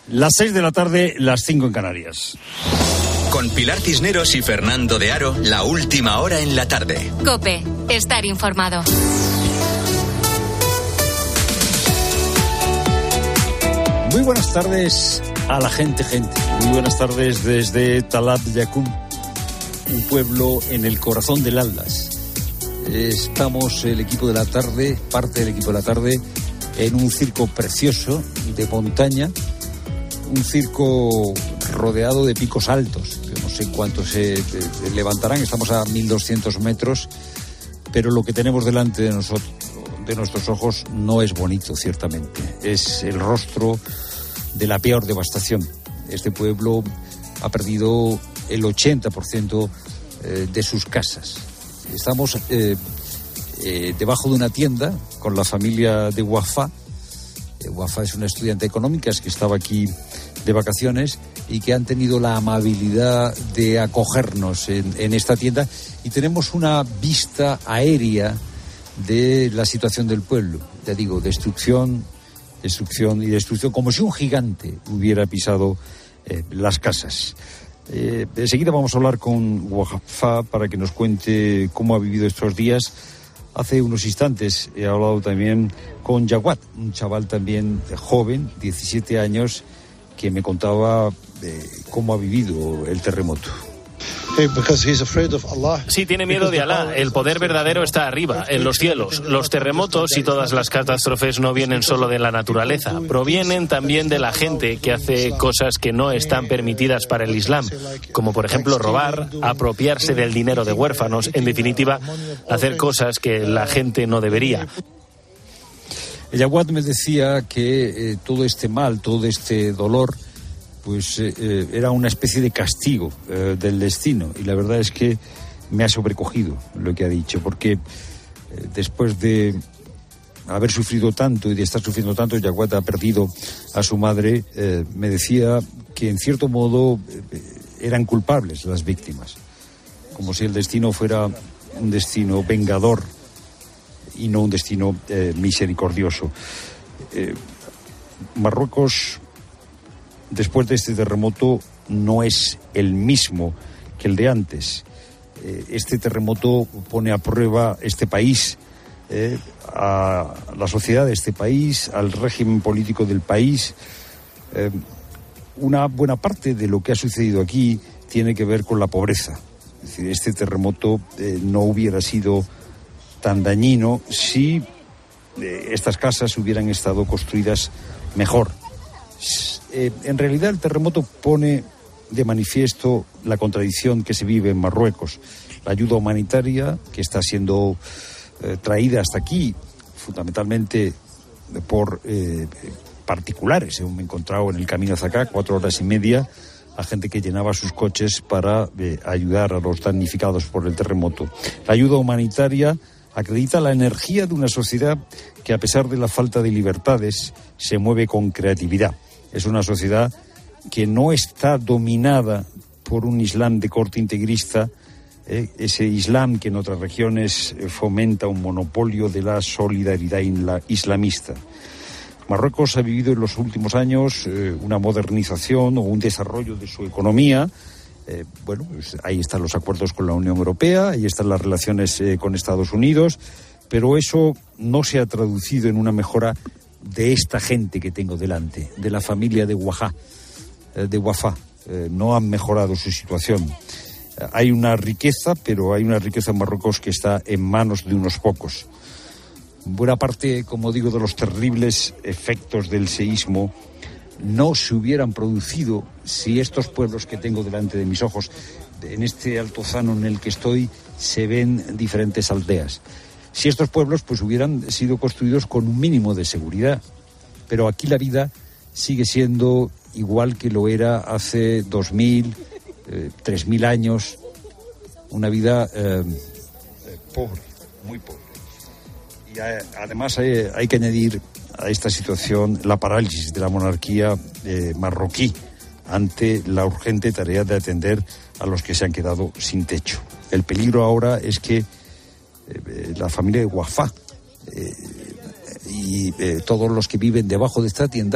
Las 6 de la tarde, las 5 en Canarias. Con Pilar Cisneros y Fernando de Aro, la última hora en la tarde. COPE, estar informado. Muy buenas tardes a la gente. Muy buenas tardes desde Talat Yakum, un pueblo en el corazón del Atlas. Estamos el equipo de la tarde, parte del equipo de la tarde, en un circo precioso de montaña, un circo rodeado de picos altos, que no sé cuántos se levantarán, estamos a 1.200 metros, pero lo que tenemos delante de nosotros, de nuestros ojos, no es bonito, ciertamente. Es el rostro de la peor devastación. Este pueblo ha perdido el 80% de sus casas. Estamos debajo de una tienda con la familia de Wafa. Wafa es una estudiante económica que estaba aquí de vacaciones y que han tenido la amabilidad de acogernos en esta tienda, y tenemos una vista aérea de la situación del pueblo. Ya digo, destrucción, como si un gigante hubiera pisado las casas. Enseguida vamos a hablar con Wafa para que nos cuente cómo ha vivido estos días. Hace unos instantes he hablado también con Jawad, un chaval también joven, 17 años, que me contaba cómo ha vivido el terremoto. Sí, tiene miedo de Alá. El poder verdadero está arriba, en los cielos. Los terremotos y todas las catástrofes no vienen solo de la naturaleza, provienen también de la gente que hace cosas que no están permitidas para el Islam, como por ejemplo robar, apropiarse del dinero de huérfanos, en definitiva, hacer cosas que la gente no debería. Jawad me decía que todo este mal, todo este dolor, pues era una especie de castigo del destino, y la verdad es que me ha sobrecogido lo que ha dicho, porque después de haber sufrido tanto y de estar sufriendo tanto, Jawad ha perdido a su madre. Me decía que en cierto modo eran culpables las víctimas, como si el destino fuera un destino vengador y no un destino misericordioso. Marruecos, después de este terremoto, no es el mismo que el de antes. Este terremoto pone a prueba este país, a la sociedad de este país, al régimen político del país. Una buena parte de lo que ha sucedido aquí tiene que ver con la pobreza. Es decir, este terremoto no hubiera sido tan dañino si estas casas hubieran estado construidas mejor. En realidad el terremoto pone de manifiesto la contradicción que se vive en Marruecos. La ayuda humanitaria que está siendo traída hasta aquí, fundamentalmente por particulares. Me he encontrado en el camino hacia acá, 4 horas y media, a gente que llenaba sus coches para ayudar a los damnificados por el terremoto. La ayuda humanitaria acredita la energía de una sociedad que, a pesar de la falta de libertades, se mueve con creatividad. Es una sociedad que no está dominada por un Islam de corte integrista, ese Islam que en otras regiones fomenta un monopolio de la solidaridad islamista. Marruecos ha vivido en los últimos años una modernización o un desarrollo de su economía. Pues ahí están los acuerdos con la Unión Europea, ahí están las relaciones con Estados Unidos, pero eso no se ha traducido en una mejora de esta gente que tengo delante, de la familia de Wafa. No han mejorado su situación. Hay una riqueza, pero hay una riqueza en Marruecos que está en manos de unos pocos. Buena parte, como digo, de los terribles efectos del seísmo no se hubieran producido si estos pueblos que tengo delante de mis ojos, en este altozano en el que estoy, se ven diferentes aldeas. Si estos pueblos pues hubieran sido construidos con un mínimo de seguridad. Pero aquí la vida sigue siendo igual que lo era hace 2.000, 3.000 años. Una vida pobre, muy pobre. Y además hay que añadir a esta situación la parálisis de la monarquía marroquí ante la urgente tarea de atender a los que se han quedado sin techo. El peligro ahora es que la familia de Wafa y todos los que viven debajo de esta tienda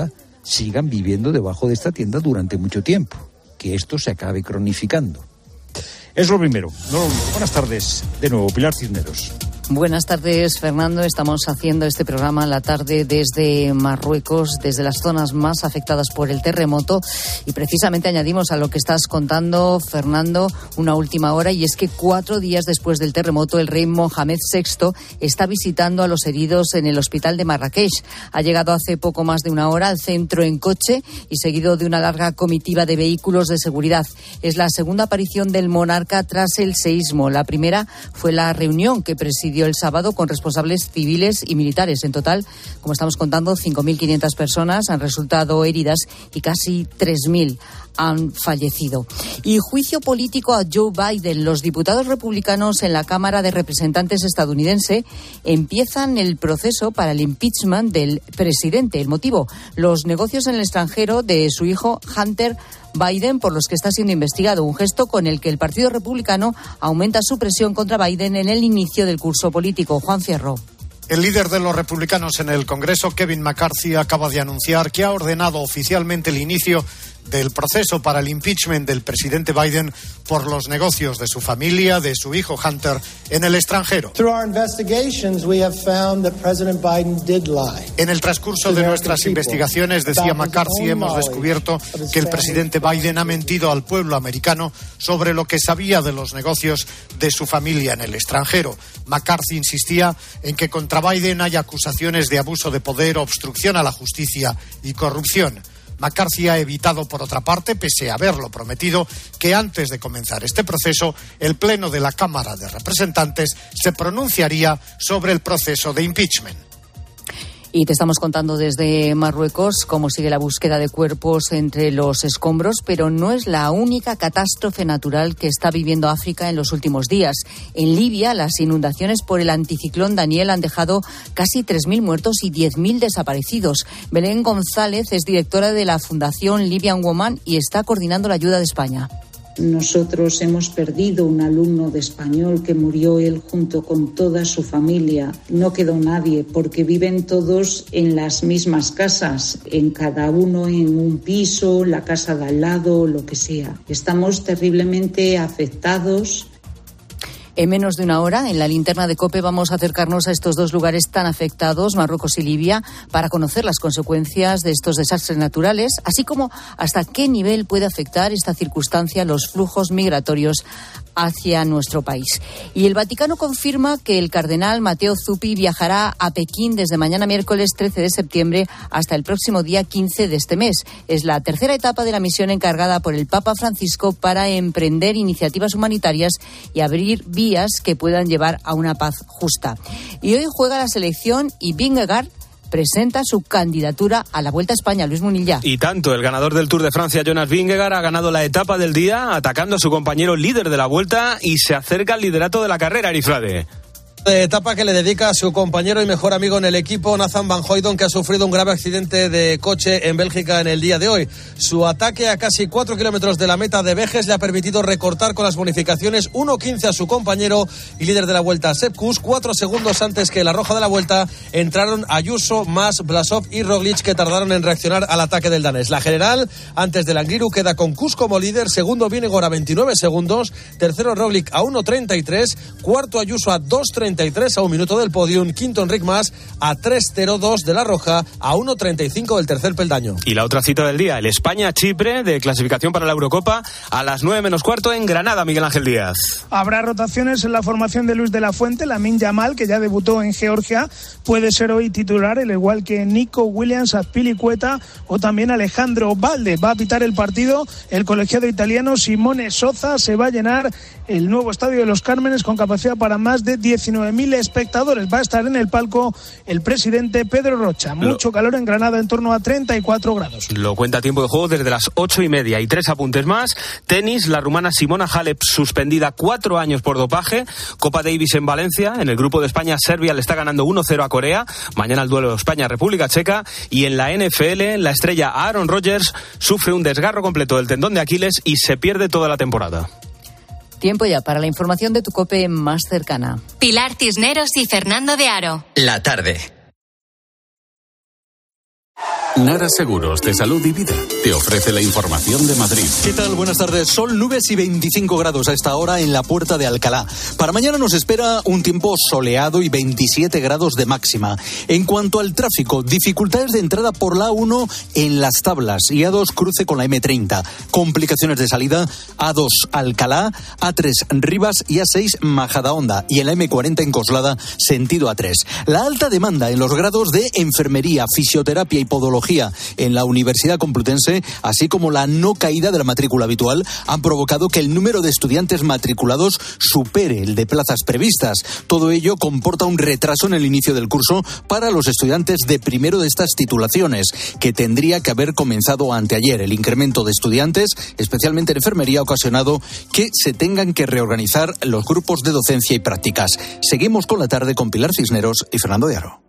sigan viviendo debajo de esta tienda durante mucho tiempo, que esto se acabe cronificando. Es lo primero, no lo único. Buenas tardes, de nuevo, Pilar Cisneros. Buenas tardes, Fernando. Estamos haciendo este programa en la tarde desde Marruecos, desde las zonas más afectadas por el terremoto. Y precisamente añadimos a lo que estás contando, Fernando, una última hora. Y es que 4 días después del terremoto, el rey Mohamed VI está visitando a los heridos en el hospital de Marrakech. Ha llegado hace poco más de una hora al centro en coche y seguido de una larga comitiva de vehículos de seguridad. Es la segunda aparición del monarca tras el seísmo. La primera fue la reunión que presidió el sábado con responsables civiles y militares. En total, como estamos contando, 5.500 personas han resultado heridas y casi 3.000 han fallecido. Y juicio político a Joe Biden. Los diputados republicanos en la Cámara de Representantes estadounidense empiezan el proceso para el impeachment del presidente. El motivo, los negocios en el extranjero de su hijo Hunter Biden, por los que está siendo investigado, un gesto con el que el Partido Republicano aumenta su presión contra Biden en el inicio del curso político. Juan Fierro. El líder de los republicanos en el Congreso, Kevin McCarthy, acaba de anunciar que ha ordenado oficialmente el inicio del proceso para el impeachment del presidente Biden por los negocios de su familia, de su hijo Hunter, en el extranjero. En el transcurso de nuestras investigaciones, decía McCarthy, hemos descubierto que el presidente Biden ha mentido al pueblo americano sobre lo que sabía de los negocios de su familia en el extranjero. McCarthy insistía en que contra Biden hay acusaciones de abuso de poder, obstrucción a la justicia y corrupción. McCarthy ha evitado, por otra parte, pese a haberlo prometido, que antes de comenzar este proceso, el Pleno de la Cámara de Representantes se pronunciaría sobre el proceso de impeachment. Y te estamos contando desde Marruecos cómo sigue la búsqueda de cuerpos entre los escombros, pero no es la única catástrofe natural que está viviendo África en los últimos días. En Libia, las inundaciones por el anticiclón Daniel han dejado casi 3.000 muertos y 10.000 desaparecidos. Belén González es directora de la Fundación Libyan Women y está coordinando la ayuda de España. Nosotros hemos perdido un alumno de español que murió él junto con toda su familia. No quedó nadie porque viven todos en las mismas casas, en cada uno en un piso, la casa de al lado, lo que sea. Estamos terriblemente afectados. En menos de una hora, en la linterna de COPE, vamos a acercarnos a estos dos lugares tan afectados, Marruecos y Libia, para conocer las consecuencias de estos desastres naturales, así como hasta qué nivel puede afectar esta circunstancia los flujos migratorios hacia nuestro país. Y el Vaticano confirma que el cardenal Matteo Zuppi viajará a Pekín desde mañana miércoles 13 de septiembre hasta el próximo día 15 de este mes. Es la tercera etapa de la misión encargada por el Papa Francisco para emprender iniciativas humanitarias y abrir vías que puedan llevar a una paz justa. Y hoy juega la selección y Vingegaard presenta su candidatura a la Vuelta a España. Luis Munilla. Y tanto, el ganador del Tour de Francia, Jonas Vingegaard, ha ganado la etapa del día atacando a su compañero líder de la Vuelta y se acerca al liderato de la carrera, Arifrade. Etapa que le dedica a su compañero y mejor amigo en el equipo, Nathan Van Hooydonk, que ha sufrido un grave accidente de coche en Bélgica en el día de hoy. Su ataque a casi 4 kilómetros de la meta de Vejes le ha permitido recortar con las bonificaciones 1.15 a su compañero y líder de la Vuelta, Sepp Kuss. 4 segundos antes que la roja de la Vuelta entraron Ayuso, Mas, Blasov y Roglic, que tardaron en reaccionar al ataque del danés. La general, antes del Angliru, queda con Kuss como líder, segundo Vingegaard a 29 segundos, tercero Roglic a 1.33, cuarto Ayuso a 2.33 a un minuto del podium, quinto Enric Mas a 3.02 de la roja, a 1.35 del tercer peldaño. Y la otra cita del día, el España-Chipre de clasificación para la Eurocopa a las 9 menos cuarto en Granada, Miguel Ángel Díaz. Habrá rotaciones en la formación de Luis de la Fuente. Lamine Yamal, que ya debutó en Georgia, puede ser hoy titular, al igual que Nico Williams, Azpilicueta o también Alejandro Balde. Va a pitar el partido el colegiado italiano Simone Soza. Se va a llenar el nuevo estadio de Los Cármenes con capacidad para más de 19.000 espectadores. Va a estar en el palco el presidente Pedro Rocha. Mucho calor en Granada, en torno a 34 grados. Lo cuenta tiempo de juego desde las 8:30. Y 3 apuntes más. Tenis, la rumana Simona Halep suspendida 4 años por dopaje. Copa Davis en Valencia. En el grupo de España, Serbia le está ganando 1-0 a Corea. Mañana el duelo España-República Checa. Y en la NFL, la estrella Aaron Rodgers sufre un desgarro completo del tendón de Aquiles y se pierde toda la temporada. Tiempo ya para la información de tu COPE más cercana. Pilar Cisneros y Fernando de Aro. La tarde. Nara Seguros de Salud y Vida te ofrece la información de Madrid. ¿Qué tal? Buenas tardes. Sol, nubes y 25 grados a esta hora en la Puerta de Alcalá. Para mañana nos espera un tiempo soleado y 27 grados de máxima. En cuanto al tráfico, dificultades de entrada por la A1 en Las Tablas y A2 cruce con la M30. Complicaciones de salida, A2 Alcalá, A3 Rivas y A6 Majadahonda. Y en la M40 en Coslada, sentido A3. La alta demanda en los grados de enfermería, fisioterapia y podología en la Universidad Complutense, así como la no caída de la matrícula habitual, han provocado que el número de estudiantes matriculados supere el de plazas previstas. Todo ello comporta un retraso en el inicio del curso para los estudiantes de primero de estas titulaciones, que tendría que haber comenzado anteayer. El incremento de estudiantes, especialmente en enfermería, ha ocasionado que se tengan que reorganizar los grupos de docencia y prácticas. Seguimos con la tarde con Pilar Cisneros y Fernando de Aro.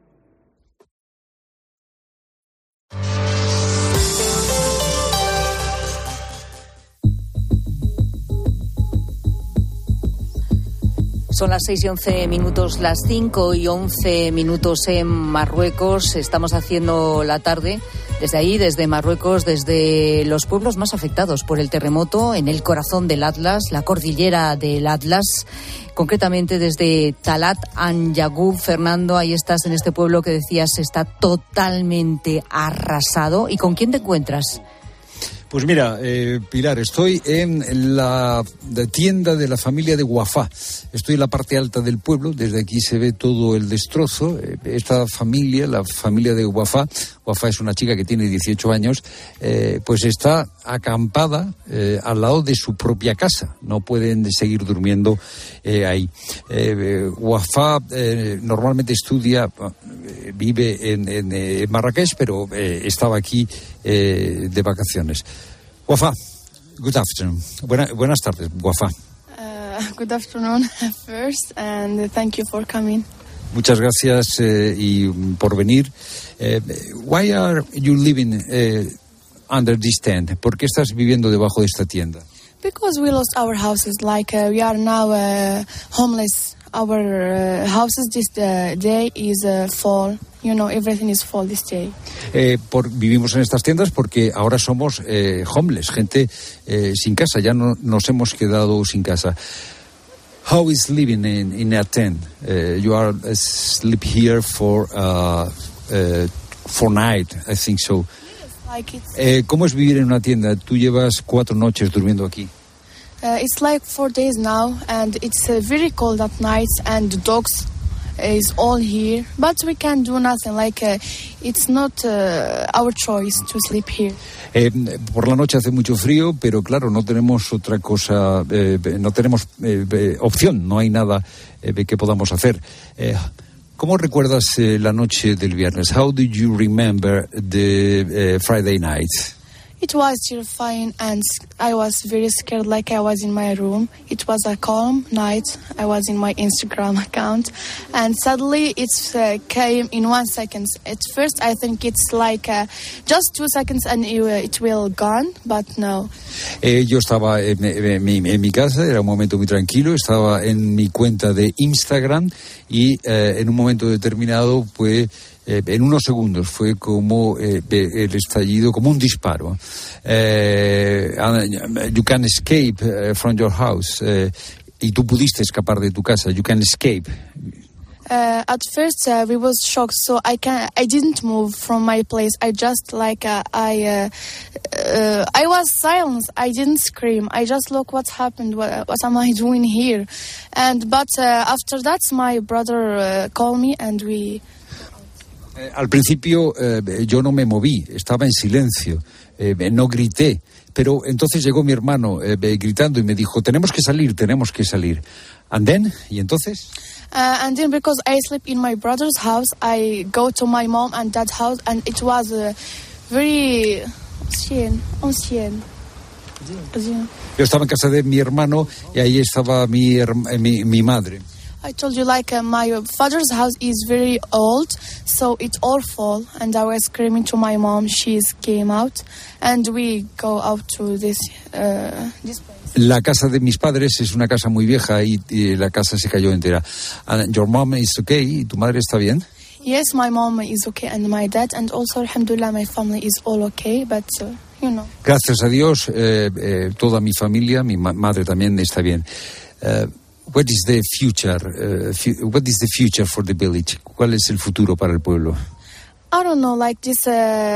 Son las 6:11, las 5:11 en Marruecos. Estamos haciendo la tarde desde ahí, desde Marruecos, desde los pueblos más afectados por el terremoto, en el corazón del Atlas, la cordillera del Atlas, concretamente desde Talat An-Yaqub. Fernando, ahí estás en este pueblo que decías está totalmente arrasado. ¿Y con quién te encuentras? Pues mira, Pilar, estoy en la tienda de la familia de Wafa. Estoy en la parte alta del pueblo, desde aquí se ve todo el destrozo. Esta familia, la familia de Wafa es una chica que tiene 18 años, pues está acampada al lado de su propia casa. No pueden seguir durmiendo ahí. Wafa normalmente estudia, vive en Marrakech, pero estaba aquí de vacaciones. Wafa, good afternoon. Buenas tardes, Wafa. Good afternoon first, and thank you for coming. Muchas gracias y por venir. Why are you living under this tent? ¿Por qué estás viviendo debajo de esta tienda? Because we lost our houses, we are now homeless. Our houses this day is full. You know, everything is full this day. Vivimos en estas tiendas porque ahora somos homeless, gente sin casa. Ya no nos hemos quedado sin casa. How is living in a tent? You are sleep here for night, I think so. ¿Cómo es vivir en una tienda? Tú llevas 4 noches durmiendo aquí. It's like 4 days now, and it's very cold at night, and the dogs is all here. But we can do nothing. It's not our choice to sleep here. Por la noche hace mucho frío, pero claro, no tenemos otra cosa, no tenemos opción, no hay nada que podamos hacer. ¿Cómo recuerdas la noche del viernes? How do you remember the Friday night? It was terrifying, and I was very scared, like I was in my room. It was a calm night. I was in my Instagram account, and suddenly it came in 1 second. At first, I think it's just 2 seconds and it will gone, but no. Yo estaba en mi casa, era un momento muy tranquilo, estaba en mi cuenta de Instagram y en un momento determinado, pues, en unos segundos fue como el estallido, como un disparo. You can escape from your house. Y tú pudiste escapar de tu casa. You can escape. At first, we was shocked, so I didn't move from my place. I just I was silent. I didn't scream. I just look what happened. What am I doing here? But after that, my brother called me, and we. Al principio yo no me moví, estaba en silencio, no grité, pero entonces llegó mi hermano gritando y me dijo, tenemos que salir. And then, ¿y entonces? And then because I sleep in my brother's house, I go to my mom and dad's house, and it was very ancien. Yo estaba en casa de mi hermano y ahí estaba mi madre. I told you, my father's house is very old, so it's all full, and I was screaming to my mom. She came out, and we go out to this place. La casa de mis padres es una casa muy vieja y la casa se cayó entera. And your mom is okay? ¿Y tu madre está bien? Yes, my mom is okay and my dad, and also, alhamdulillah, my family is all okay, but, you know. Gracias a Dios, toda mi familia, mi madre también está bien. What is the future? What is the future for the village? ¿Cuál es el futuro para el pueblo? I don't know, like this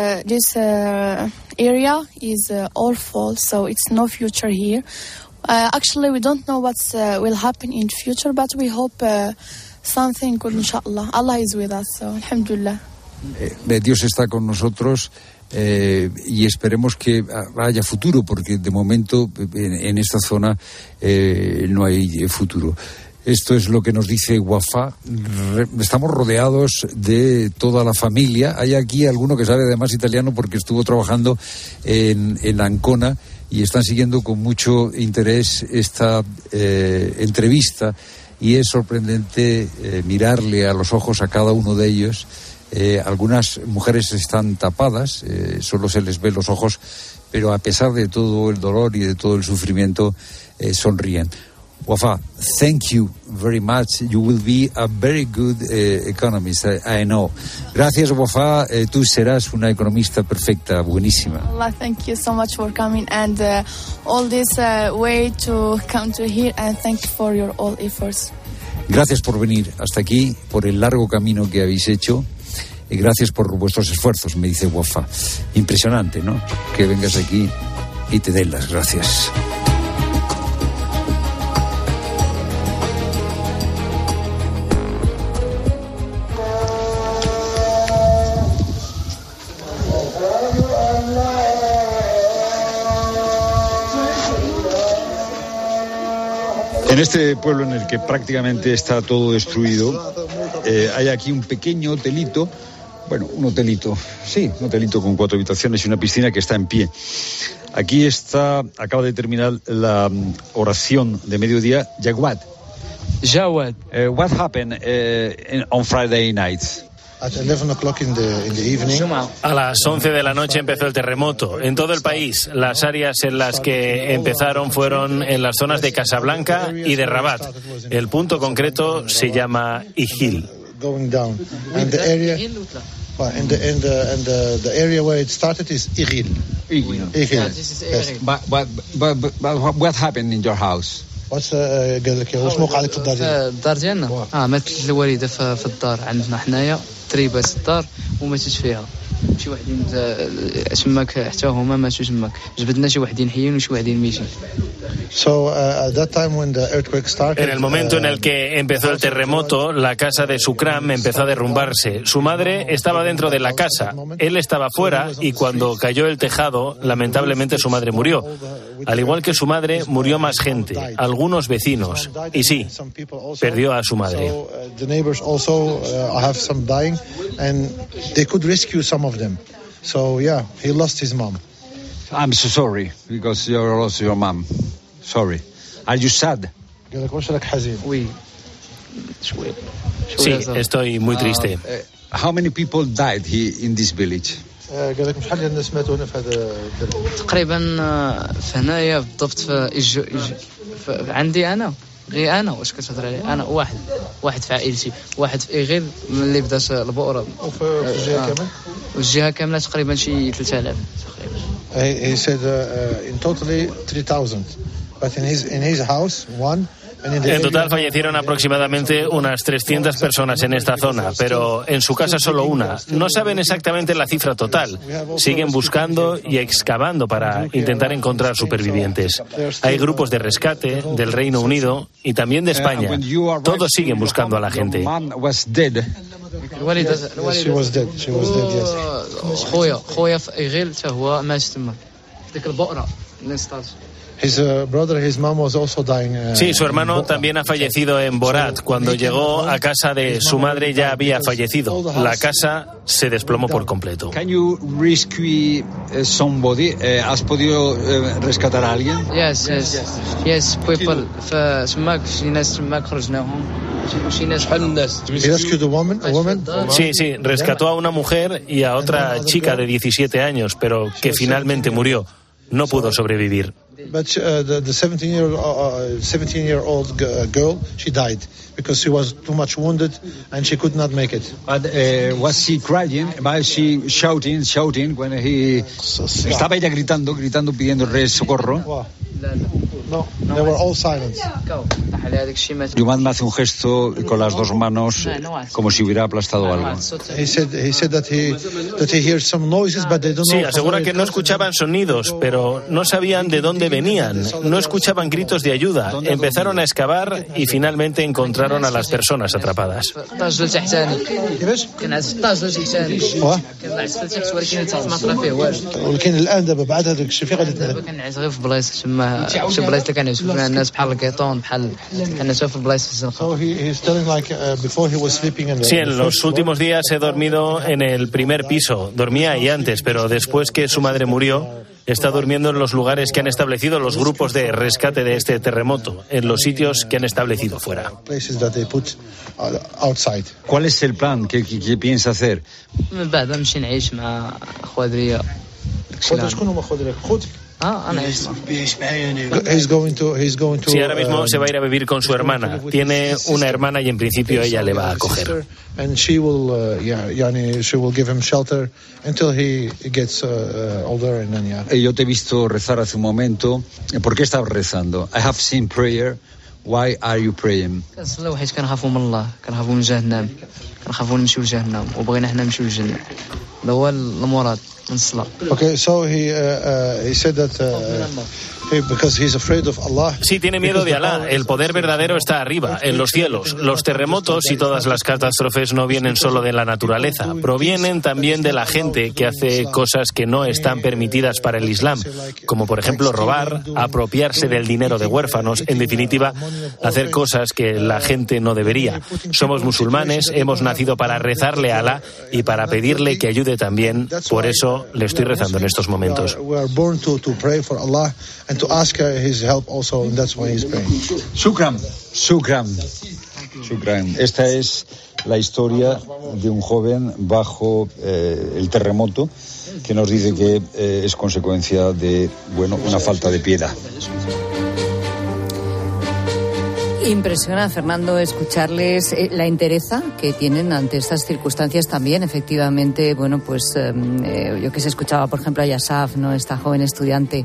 area is awful, so it's no future here. Actually, we don't know what will happen in future, but we hope something good, inshallah. Allah is with us, so alhamdulillah. Dios está con nosotros y esperemos que haya futuro, porque de momento en esta zona no hay futuro. Esto es lo que nos dice Wafa. Estamos rodeados de toda la familia. Hay aquí alguno que sabe además italiano porque estuvo trabajando en Ancona y están siguiendo con mucho interés esta entrevista, y es sorprendente mirarle a los ojos a cada uno de ellos. Algunas mujeres están tapadas, solo se les ve los ojos, pero a pesar de todo el dolor y de todo el sufrimiento, sonríen. Wafa, thank you very much. You will be a very good economist, I know. Gracias, Wafa. Tú serás una economista perfecta, buenísima. Allah, thank you so much for coming and all this way to come to here, and thank you for your all efforts. Gracias por venir hasta aquí, por el largo camino que habéis hecho. Y gracias por vuestros esfuerzos, me dice Wafa. Impresionante, ¿no? Que vengas aquí y te den las gracias. En este pueblo en el que prácticamente está todo destruido, hay aquí un pequeño hotelito, bueno, un hotelito con 4 habitaciones y una piscina que está en pie. Aquí acaba de terminar la oración de mediodía. Jawad. What happened on Friday night? At 11 o'clock in the evening. A las 11 de la noche empezó el terremoto. En todo el país, las áreas en las que empezaron fueron en las zonas de Casablanca y de Rabat. El punto concreto se llama Ijil. Going down. And the area, the area where it started is Ijil. Yes. But what happened in your house? قال لك واش موقع لك في الدار ديالك؟ الدار ديالنا ماتت الوالده في الدار عندنا حنايا تريبات الدار وماتت فيها شي وحدين تماك حتى هما ماتوا تماك جبدنا شي وحدين حيين وشي وحدين ميتين. En el momento en el que empezó el terremoto, la casa de Sukram empezó a derrumbarse. Su madre estaba dentro de la casa, él estaba fuera, y cuando cayó el tejado, lamentablemente su madre murió. Al igual que su madre, murió más gente, algunos vecinos, y sí, perdió a su madre. I'm so sorry because you lost your mom. Sorry. Are you sad? Sí, estoy muy triste. How many people died here in this village? تقريبا في هنايا بالضبط في عندي انا غير انا واش كتهضر عليه انا واحد في عائلتي واحد في ايغيل ملي بدات البؤره وفي الجهه كامل والجهه كامله تقريبا شي 3000 تقريبا. He said in totally 3000 but in his house one. En total fallecieron aproximadamente unas 300 personas en esta zona, pero en su casa solo una. No saben exactamente la cifra total. Siguen buscando y excavando para intentar encontrar supervivientes. Hay grupos de rescate del Reino Unido y también de España. Todos siguen buscando a la gente. She was dead, yes. خويا في ايغيل حتى هو مات تما ديك البؤره اللي صارت. His brother, his mom was also dying. Sí, su hermano también ha fallecido en Borat. Cuando llegó a casa de su madre ya había fallecido. La casa se desplomó por completo. Can you rescue somebody? ¿Has podido rescatar a alguien? Yes, people. فسماك شي ناس تماك خرجناهم. شي ناس بحال الناس. He rescued a woman. Sí, rescató a una mujer y a otra chica de 17 años, pero que finalmente murió. No pudo sobrevivir. But the 17-year-old girl, she died because she was too much wounded and she could not make it. But was she crying? Was she shouting when he... Estaba ella gritando, pidiéndole socorro. No, they were all silent. Yuman me hace un gesto con las dos manos como si hubiera aplastado algo. He said that he hears some noises, but they don't know. Sí, asegura que no escuchaban sonidos, pero no sabían de dónde venían, no escuchaban gritos de ayuda. Empezaron a excavar y finalmente encontraron a las personas atrapadas. Sí, en los últimos días he dormido en el primer piso. Dormía ahí antes, pero después que su madre murió, está durmiendo en los lugares que han establecido los grupos de rescate de este terremoto, en los sitios que han establecido fuera. ¿Cuál es el plan? ¿Qué piensa hacer? Sí, ahora mismo se va a ir a vivir con su hermana. Tiene una hermana y en principio ella le va a acoger. She will give him shelter until he gets older and then Yo te he visto rezar hace un momento. ¿Por qué estabas rezando? I have seen prayer. Why are you praying? كنخافوا من الله كنخافوا من جهنم كنخافوا نمشيو لجهنم وبغينا حنا نمشيو للجنة هذا هو المراد من الصلاة. Okay, so he said that because he's afraid of Allah. Sí, tiene miedo de Alá. El poder verdadero está arriba, en los cielos. Los terremotos y todas las catástrofes no vienen solo de la naturaleza, provienen también de la gente que hace cosas que no están permitidas para el Islam, como por ejemplo robar, apropiarse del dinero de huérfanos, en definitiva, hacer cosas que la gente no debería. Somos musulmanes, hemos nacido para rezarle a Alá y para pedirle que ayude también. Por eso le estoy rezando en estos momentos. To ask his help also, and that's why he's praying. Shukran. Esta es la historia de un joven bajo el terremoto que nos dice que es consecuencia de, una falta de piedad. Impresiona, Fernando, escucharles la entereza que tienen ante estas circunstancias también. Efectivamente, yo que se escuchaba, por ejemplo, a Yasaf, ¿no? Esta joven estudiante.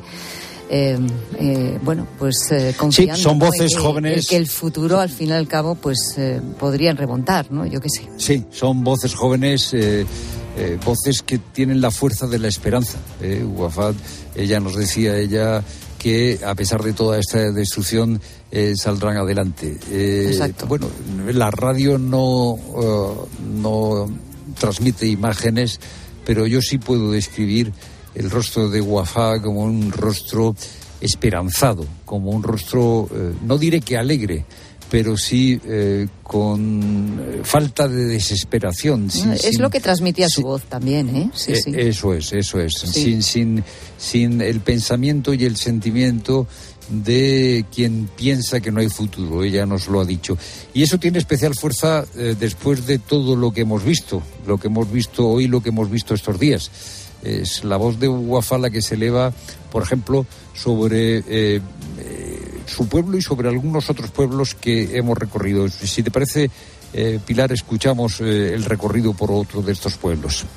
Confiando, sí, son voces jóvenes que el futuro al fin y al cabo podrían remontar, ¿no? Yo qué sé. Sí, son voces jóvenes, voces que tienen la fuerza de la esperanza. Wafat, ella nos decía que a pesar de toda esta destrucción saldrán adelante. Exacto. La radio no transmite imágenes, pero yo sí puedo describir el rostro de Wafat como un rostro esperanzado, como un rostro, no diré que alegre, pero sí con falta de desesperación. Es lo que transmitía su voz también, ¿eh? Sí. Eso es. Sí. Sin el pensamiento y el sentimiento de quien piensa que no hay futuro. Ella nos lo ha dicho. Y eso tiene especial fuerza después de todo lo que hemos visto hoy, lo que hemos visto estos días. Es la voz de Wafat la que se eleva, por ejemplo, sobre su pueblo y sobre algunos otros pueblos que hemos recorrido. Si te parece, Pilar, escuchamos el recorrido por otro de estos pueblos.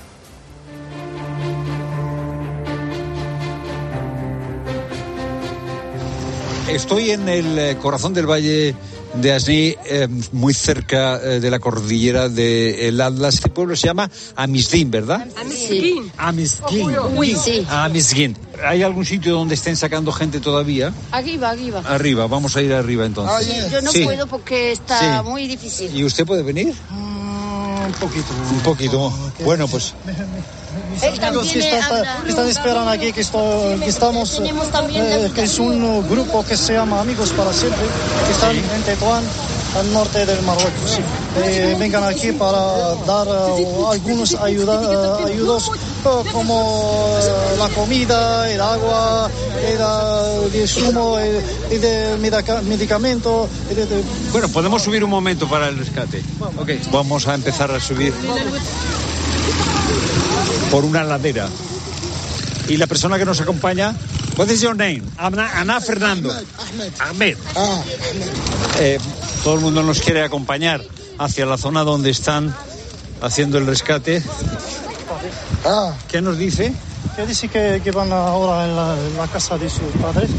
Estoy en el corazón del valle de Asni, muy cerca de la cordillera del Atlas. Este pueblo se llama Amizgin, ¿verdad? Amizgin. Sí. Amizgin. ¿Hay algún sitio donde estén sacando gente todavía? Arriba. Arriba, vamos a ir arriba entonces. Yo no puedo porque está muy difícil. ¿Y usted puede venir? Un poquito. Bueno, pues... amigos que están esperando aquí, que estamos, que es un grupo que se llama Amigos para Siempre, que están en Tetuán, al norte del Marruecos. Vengan aquí para dar algunos ayudos como la comida, el agua, el zumo, el medicamento. Bueno, podemos subir un momento para el rescate. Okay. Vamos a empezar a subir por una ladera. Y la persona que nos acompaña What is your name? Ana Fernando. Ahmed. Todo el mundo nos quiere acompañar hacia la zona donde están haciendo el rescate. ¿Qué nos dice? Que dice que van ahora en la casa de sus padres,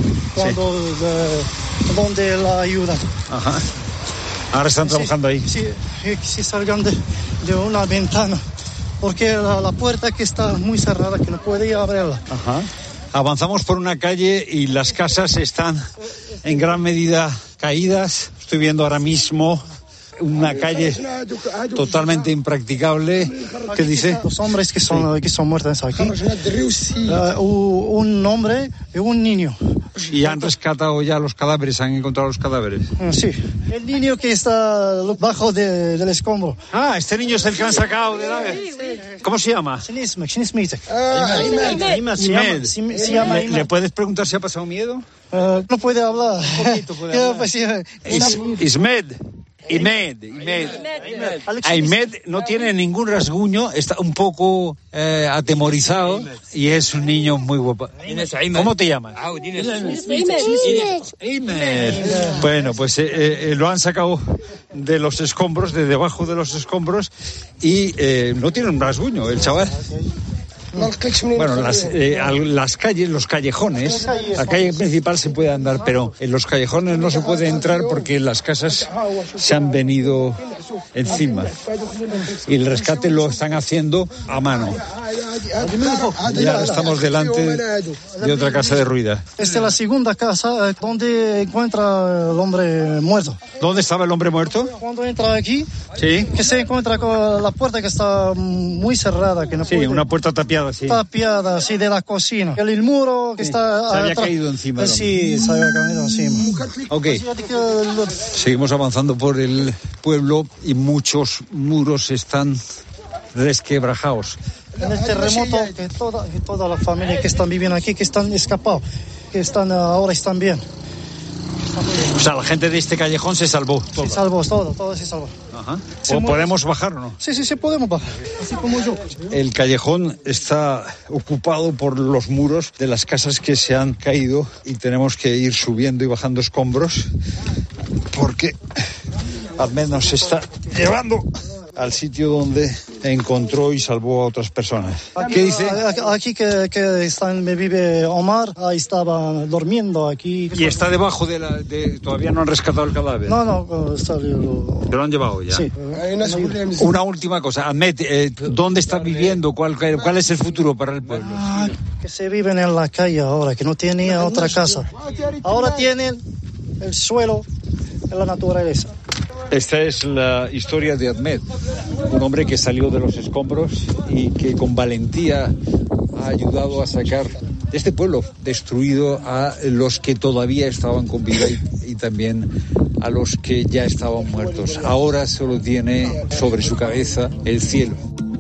donde la ayudan. Ajá. Ahora están trabajando ahí. Sí, que se salgan de una ventana, porque la puerta que está muy cerrada, que no puede abrirla. Ajá. Avanzamos por una calle y las casas están en gran medida caídas. Estoy viendo ahora mismo una calle totalmente impracticable. ¿Qué dice? Los hombres que son muertos aquí, un hombre y un niño. ¿Y han rescatado ya los cadáveres? ¿Han encontrado los cadáveres? Sí. El niño que está bajo del escombro. Este niño es el que han sacado de la... ¿Cómo se llama? Imed. ¿Le puedes preguntar si ha pasado miedo? No puede hablar. Imed no tiene ningún rasguño, está un poco atemorizado y es un niño muy guapo. ¿Cómo te llamas? Imed. Bueno, pues lo han sacado de los escombros, de debajo de los escombros, y no tiene un rasguño el chaval. Bueno, las calles, los callejones, la calle principal se puede andar, pero en los callejones no se puede entrar porque las casas se han venido encima y el rescate lo están haciendo a mano. Ya estamos delante de otra casa derruida. Esta es la segunda casa donde encuentra el hombre muerto. ¿Dónde estaba el hombre muerto? Cuando entra aquí, sí, que se encuentra con la puerta que está muy cerrada, que no puede. Sí, una puerta tapiada. Sí. Tapiada, así, de la cocina. El muro que está... Se había caído encima. Sí, se había caído encima. Ok. Seguimos avanzando por el pueblo y muchos muros están resquebrajados. En el terremoto, que toda la familia que están viviendo aquí, que están escapados, que ahora están bien. O sea, la gente de este callejón se salvó. Se salvó, todo se salvó. Ajá. ¿O podemos bajar o no? Sí, podemos bajar, así como yo. El callejón está ocupado por los muros de las casas que se han caído y tenemos que ir subiendo y bajando escombros porque Ahmed nos está llevando al sitio donde encontró y salvó a otras personas. ¿Qué dice? Aquí que me vive Omar, ahí estaba durmiendo aquí. ¿Y está debajo todavía no han rescatado el cadáver? No, salió. ¿Se lo han llevado ya? Sí. Una última cosa, Ahmed, ¿dónde está viviendo? ¿Cuál es el futuro para el pueblo? Que se viven en la calle ahora, que no tiene otra casa. Ahora tienen el suelo en la naturaleza. Esta es la historia de Ahmed, un hombre que salió de los escombros y que con valentía ha ayudado a sacar de este pueblo destruido a los que todavía estaban con vida y también a los que ya estaban muertos. Ahora solo tiene sobre su cabeza el cielo.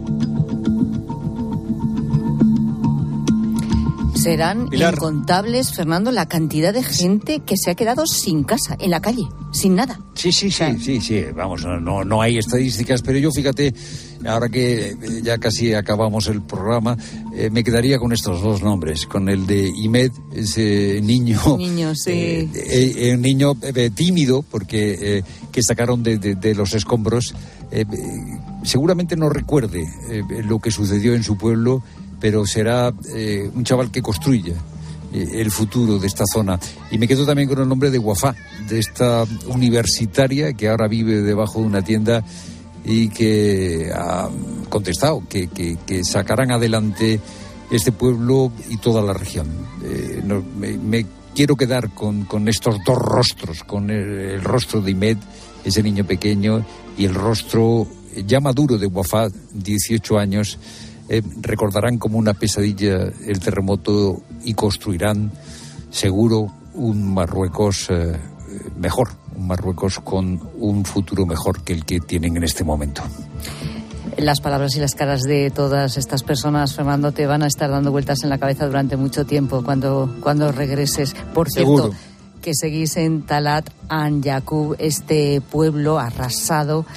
Serán incontables, Fernando, la cantidad de gente que se ha quedado sin casa, en la calle, sin nada. Sí. Vamos, no hay estadísticas, pero yo, fíjate, ahora que ya casi acabamos el programa, me quedaría con estos dos nombres, con el de Imed, ese niño, sí. Un niño tímido, porque que sacaron de los escombros. Seguramente no recuerde lo que sucedió en su pueblo, pero será un chaval que construya el futuro de esta zona. Y me quedo también con el nombre de Wafá, de esta universitaria que ahora vive debajo de una tienda y que ha contestado que sacarán adelante este pueblo y toda la región. Me quiero quedar con estos dos rostros, con el rostro de Imed, ese niño pequeño, y el rostro ya maduro de Wafá, 18 años. Recordarán como una pesadilla el terremoto y construirán seguro un Marruecos mejor, un Marruecos con un futuro mejor que el que tienen en este momento. Las palabras y las caras de todas estas personas, Fernando, te van a estar dando vueltas en la cabeza durante mucho tiempo cuando regreses. Por cierto, que seguís en Talat An Yaqub, este pueblo arrasado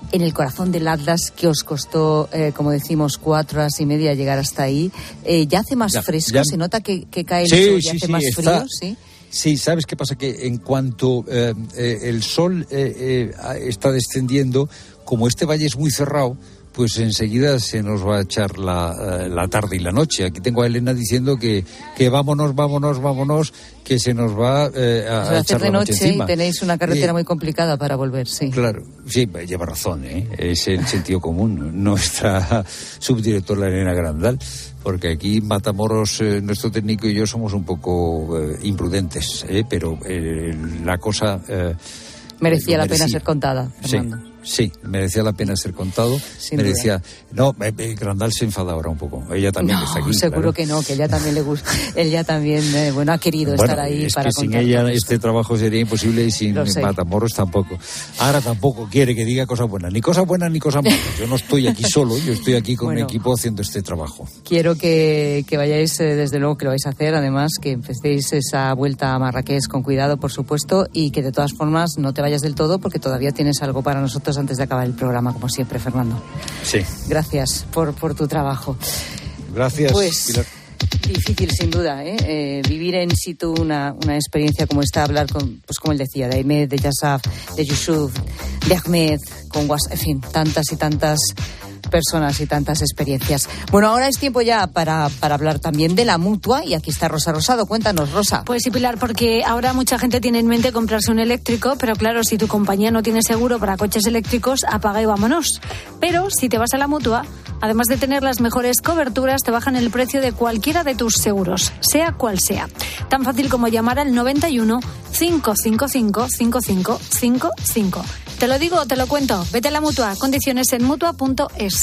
en el corazón del Atlas, que os costó, como decimos, 4 horas y media llegar hasta ahí. ¿Ya hace más fresco? ¿Se nota que cae el sol y hace más frío? Sí. Sí, ¿sabes qué pasa? Que en cuanto el sol está descendiendo, como este valle es muy cerrado, pues enseguida se nos va a echar la tarde y la noche. Aquí tengo a Elena diciendo que vámonos, que se nos va a echar la noche encima. Y tenéis una carretera muy complicada para volver, sí. Claro, sí, lleva razón, es el sentido común. Nuestra subdirectora Elena Grandal, porque aquí Matamoros, nuestro técnico y yo somos un poco imprudentes, pero la cosa... merecía la pena ser contada, Fernando. Sí, merecía la pena ser contado. Merecía. No, Grandal se enfada ahora un poco. Ella también está aquí. Seguro claro. Que no, que ella también le gusta. Ella también, ha querido estar ahí es para que contar. Sin ella este trabajo sería imposible y sin Matamoros tampoco. Ahora tampoco quiere que diga cosas buenas, ni cosas malas. Yo no estoy aquí solo, yo estoy aquí con mi equipo haciendo este trabajo. Quiero que vayáis, desde luego que lo vais a hacer, además que empecéis esa vuelta a Marrakech con cuidado, por supuesto, y que de todas formas no te vayas del todo porque todavía tienes algo para nosotros antes de acabar el programa, como siempre, Fernando. Sí. Gracias por tu trabajo. Gracias, pues, Pilar. Difícil, sin duda, vivir in situ una experiencia como esta, hablar con, pues como él decía, de Ahmed, de Yassaf, de Yusuf, de Ahmed, con en fin, tantas y tantas personas y tantas experiencias. Bueno, ahora es tiempo ya para hablar también de la Mutua, y aquí está Rosa Rosado. Cuéntanos, Rosa. Pues sí, Pilar, porque ahora mucha gente tiene en mente comprarse un eléctrico, pero claro, si tu compañía no tiene seguro para coches eléctricos, apaga y vámonos. Pero si te vas a la Mutua, además de tener las mejores coberturas, te bajan el precio de cualquiera de tus seguros, sea cual sea. Tan fácil como llamar al 91 555 5555. Te lo digo, te lo cuento. Vete a la Mutua. Condiciones en mutua.es.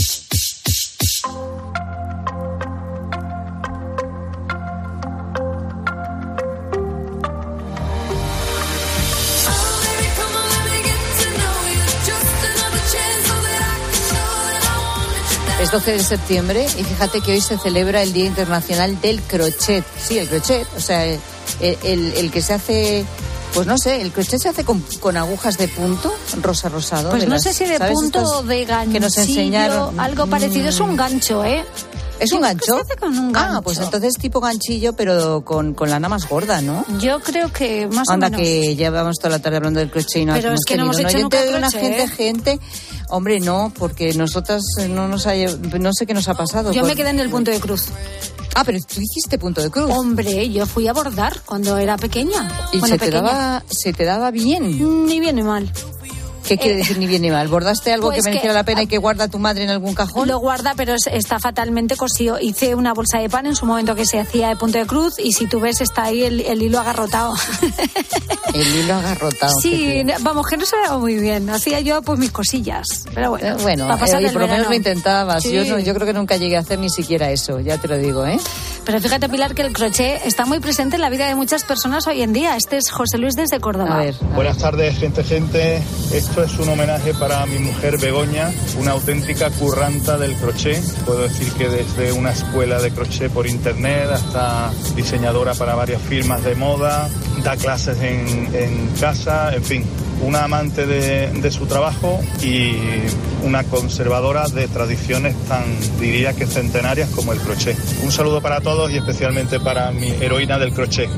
Es 12 de septiembre y fíjate que hoy se celebra el Día Internacional del Crochet. Sí, el crochet, o sea, el que se hace... Pues no sé, el crochet se hace con agujas de punto, Rosa Rosado. Pues no sé si de punto o de ganchillo, que nos enseñaron. Algo parecido. Es un gancho, ¿Es un gancho? Se hace con un gancho. Pues entonces tipo ganchillo, pero con lana más gorda, ¿no? Yo creo que más o menos. Anda, que llevamos toda la tarde hablando del crochet y no pero hemos es que no hemos hecho yo nunca te doy una crochet, gente. Hombre, no, porque nosotras no sé qué nos ha pasado. Yo me quedé en el punto de cruz. Ah, pero tú hiciste punto de cruz. Hombre, yo fui a bordar cuando era pequeña. ¿Y se te daba bien? Ni bien ni mal. ¿Qué quiere decir ni bien ni mal? ¿Bordaste algo pues que mereciera la pena y que guarda tu madre en algún cajón? Lo guarda, pero está fatalmente cosido. Hice una bolsa de pan en su momento que se hacía de punto de cruz y si tú ves está ahí el hilo agarrotado. El hilo agarrotado. Sí, vamos, que no se veía muy bien. Hacía yo pues mis cosillas. Pero bueno, y por lo menos lo intentabas. Sí. Yo creo que nunca llegué a hacer ni siquiera eso, ya te lo digo, Pero fíjate, Pilar, que el crochet está muy presente en la vida de muchas personas hoy en día. Este es José Luis desde Córdoba. A ver. Buenas tardes, gente. Esto es un homenaje para mi mujer Begoña, una auténtica curranta del crochet. Puedo decir que desde una escuela de crochet por internet hasta diseñadora para varias firmas de moda, da clases en casa, en fin, una amante de su trabajo y una conservadora de tradiciones tan, diría que centenarias como el crochet. Un saludo para todos y especialmente para mi heroína del crochet.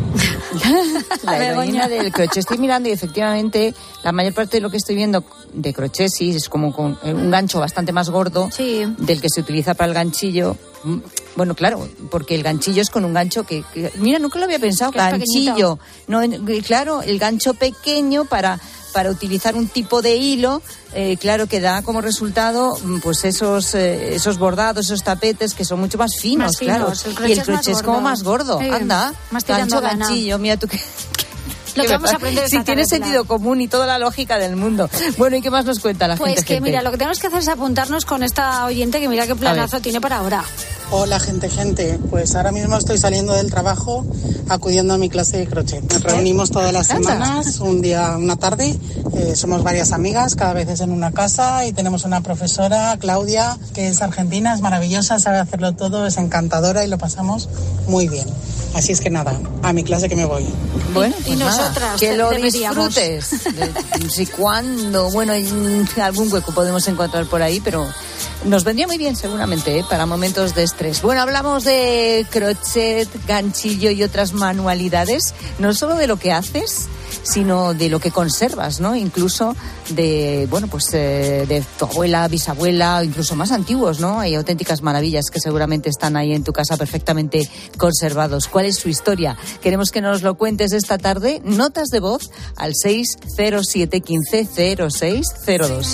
La heroína del crochet. Estoy mirando y efectivamente la mayor parte de lo que estoy viendo de crochet sí es como con un gancho bastante más gordo del que se utiliza para el ganchillo. Bueno, claro, porque el ganchillo es con un gancho que mira, nunca lo había pensado, ganchillo. No, claro, el gancho pequeño para utilizar un tipo de hilo, claro, que da como resultado pues esos bordados, esos tapetes que son mucho más finos, claro. Y el crochet es como más gordo. Anda, más tirando ganchillo, mira tú que... Lo que vamos a aprender si tiene sentido común y toda la lógica del mundo. Bueno, ¿y qué más nos cuenta la gente? Pues que mira, lo que tenemos que hacer es apuntarnos con esta oyente que mira qué planazo tiene para ahora. Hola, gente. Pues ahora mismo estoy saliendo del trabajo acudiendo a mi clase de crochet. Nos reunimos todas las semanas, un día, una tarde. Somos varias amigas, cada vez es en una casa y tenemos una profesora, Claudia, que es argentina, es maravillosa, sabe hacerlo todo, es encantadora y lo pasamos muy bien. Así es que nada, a mi clase que me voy. Bueno, y nosotras que lo deberíamos. disfrutes. Si cuándo, bueno, algún hueco podemos encontrar por ahí, pero nos vendría muy bien seguramente, para momentos de estrés. Bueno, hablamos de crochet, ganchillo y otras manualidades, no solo de lo que haces, sino de lo que conservas, ¿no? Incluso de, bueno, pues de tu abuela, bisabuela, incluso más antiguos, ¿no? Hay auténticas maravillas que seguramente están ahí en tu casa perfectamente conservados. ¿Cuál es su historia? Queremos que nos lo cuentes esta tarde. Notas de voz al 607 15 0602.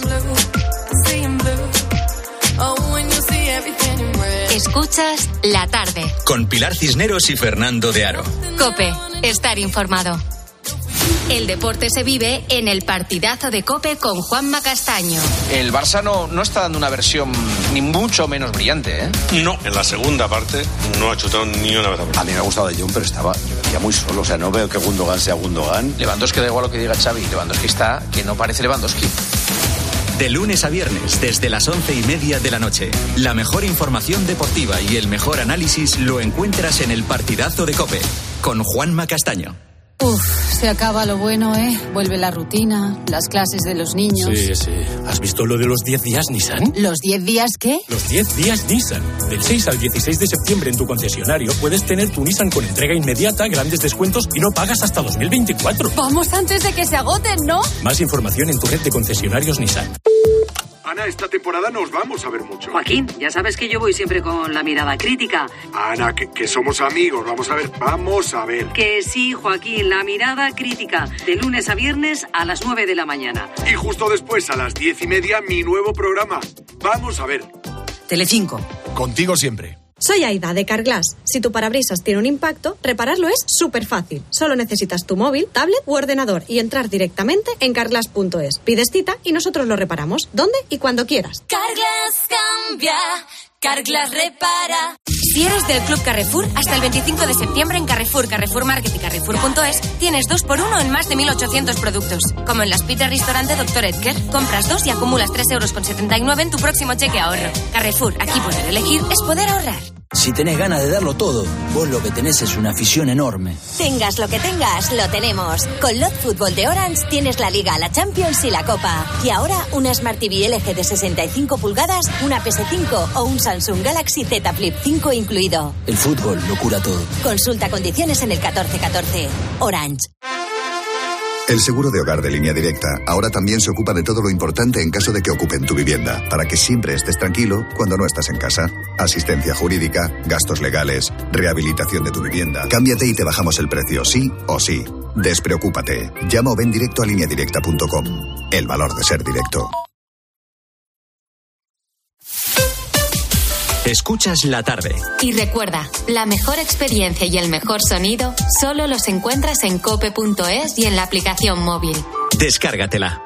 Escuchas La Tarde. Con Pilar Cisneros y Fernando de Aro. COPE. Estar informado. El deporte se vive en el partidazo de COPE con Juanma Castaño. El Barça no está dando una versión ni mucho menos brillante, ¿eh? No, en la segunda parte no ha chutado ni una vez. A mí me ha gustado de Jong, pero estaba ya muy solo. O sea, no veo que Gundogan sea Gundogan. Lewandowski, da igual lo que diga Xavi, Lewandowski está que no parece Lewandowski. De lunes a viernes, desde las 11:30 de la noche. La mejor información deportiva y el mejor análisis lo encuentras en el partidazo de COPE con Juanma Castaño. Se acaba lo bueno, ¿eh? Vuelve la rutina, las clases de los niños. Sí. ¿Has visto lo de los 10 días Nissan? ¿Los 10 días qué? Los 10 días Nissan. Del 6 al 16 de septiembre en tu concesionario puedes tener tu Nissan con entrega inmediata, grandes descuentos y no pagas hasta 2024. Vamos antes de que se agoten, ¿no? Más información en tu red de concesionarios Nissan. Ana, esta temporada nos vamos a ver mucho. Joaquín, ya sabes que yo voy siempre con la mirada crítica. Ana, que somos amigos, vamos a ver. Que sí, Joaquín, la mirada crítica. De lunes a viernes a las 9 de la mañana. Y justo después, a las 10:30, mi nuevo programa. Vamos a ver. Telecinco. Contigo siempre. Soy Aida, de Carglass. Si tu parabrisas tiene un impacto, repararlo es súper fácil. Solo necesitas tu móvil, tablet u ordenador y entrar directamente en carglass.es. Pides cita y nosotros lo reparamos, donde y cuando quieras. Carglass cambia, Carglass repara. Si eres del Club Carrefour, hasta el 25 de septiembre en Carrefour, Carrefour Market y Carrefour.es tienes 2x1 en más de 1.800 productos. Como en las pizzas restaurante Dr. Edgar, compras 2 y acumulas 3,79 € en tu próximo cheque ahorro. Carrefour, aquí poder elegir es poder ahorrar. Si tenés ganas de darlo todo, vos lo que tenés es una afición enorme. Tengas lo que tengas, lo tenemos. Con Lot Fútbol de Orange tienes la Liga, la Champions y la Copa. Y ahora una Smart TV LG de 65 pulgadas, una PS5 o un Samsung Galaxy Z Flip 5 incluido. El fútbol lo cura todo. Consulta condiciones en el 1414. Orange. El seguro de hogar de Línea Directa ahora también se ocupa de todo lo importante en caso de que ocupen tu vivienda, para que siempre estés tranquilo cuando no estás en casa. Asistencia jurídica, gastos legales, rehabilitación de tu vivienda. Cámbiate y te bajamos el precio, sí o sí. Despreocúpate. Llama o ven directo a lineadirecta.com. El valor de ser directo. Escuchas La Tarde. Y recuerda, la mejor experiencia y el mejor sonido solo los encuentras en cope.es y en la aplicación móvil. Descárgatela.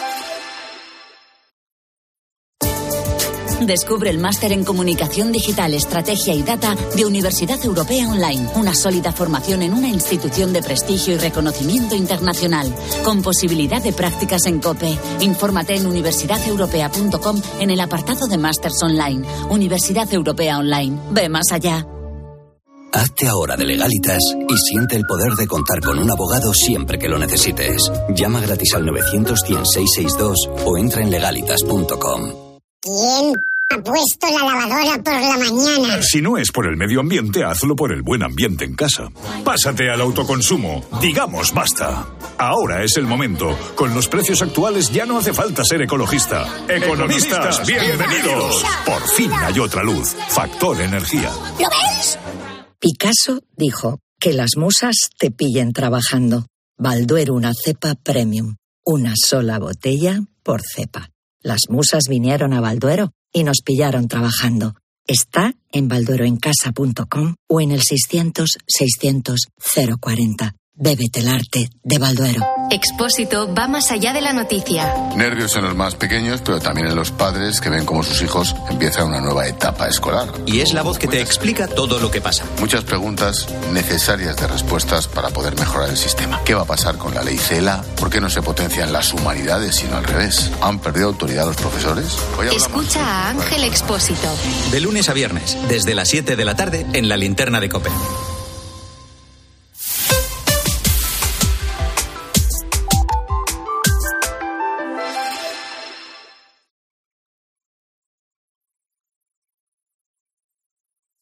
Descubre el máster en Comunicación Digital, Estrategia y Data de Universidad Europea Online. Una sólida formación en una institución de prestigio y reconocimiento internacional. Con posibilidad de prácticas en COPE. Infórmate en universidadeuropea.com en el apartado de Másters Online. Universidad Europea Online. Ve más allá. Hazte ahora de Legalitas y siente el poder de contar con un abogado siempre que lo necesites. Llama gratis al 900-100-662 o entra en legalitas.com. ¿Quién ha puesto la lavadora por la mañana? Si no es por el medio ambiente, hazlo por el buen ambiente en casa. Pásate al autoconsumo. Digamos basta. Ahora es el momento. Con los precios actuales ya no hace falta ser ecologista. Economistas, bienvenidos. Por fin hay otra luz. Factor Energía. ¿Lo ves? Picasso dijo que las musas te pillen trabajando. Balduero, una cepa premium. Una sola botella por cepa. Las musas vinieron a Balduero y nos pillaron trabajando. Está en baldueroencasa.com o en el 600-600-040. Bébete el arte de Balduero. Expósito va más allá de la noticia. Nervios en los más pequeños, pero también en los padres que ven cómo sus hijos empiezan una nueva etapa escolar. Y es la voz que te explica todo lo que pasa. Muchas preguntas necesarias de respuestas para poder mejorar el sistema. ¿Qué va a pasar con la ley CELA? ¿Por qué no se potencian las humanidades sino al revés? ¿Han perdido autoridad los profesores? Escucha a Ángel Expósito. De lunes a viernes, desde las 7 de la tarde, en la linterna de COPE.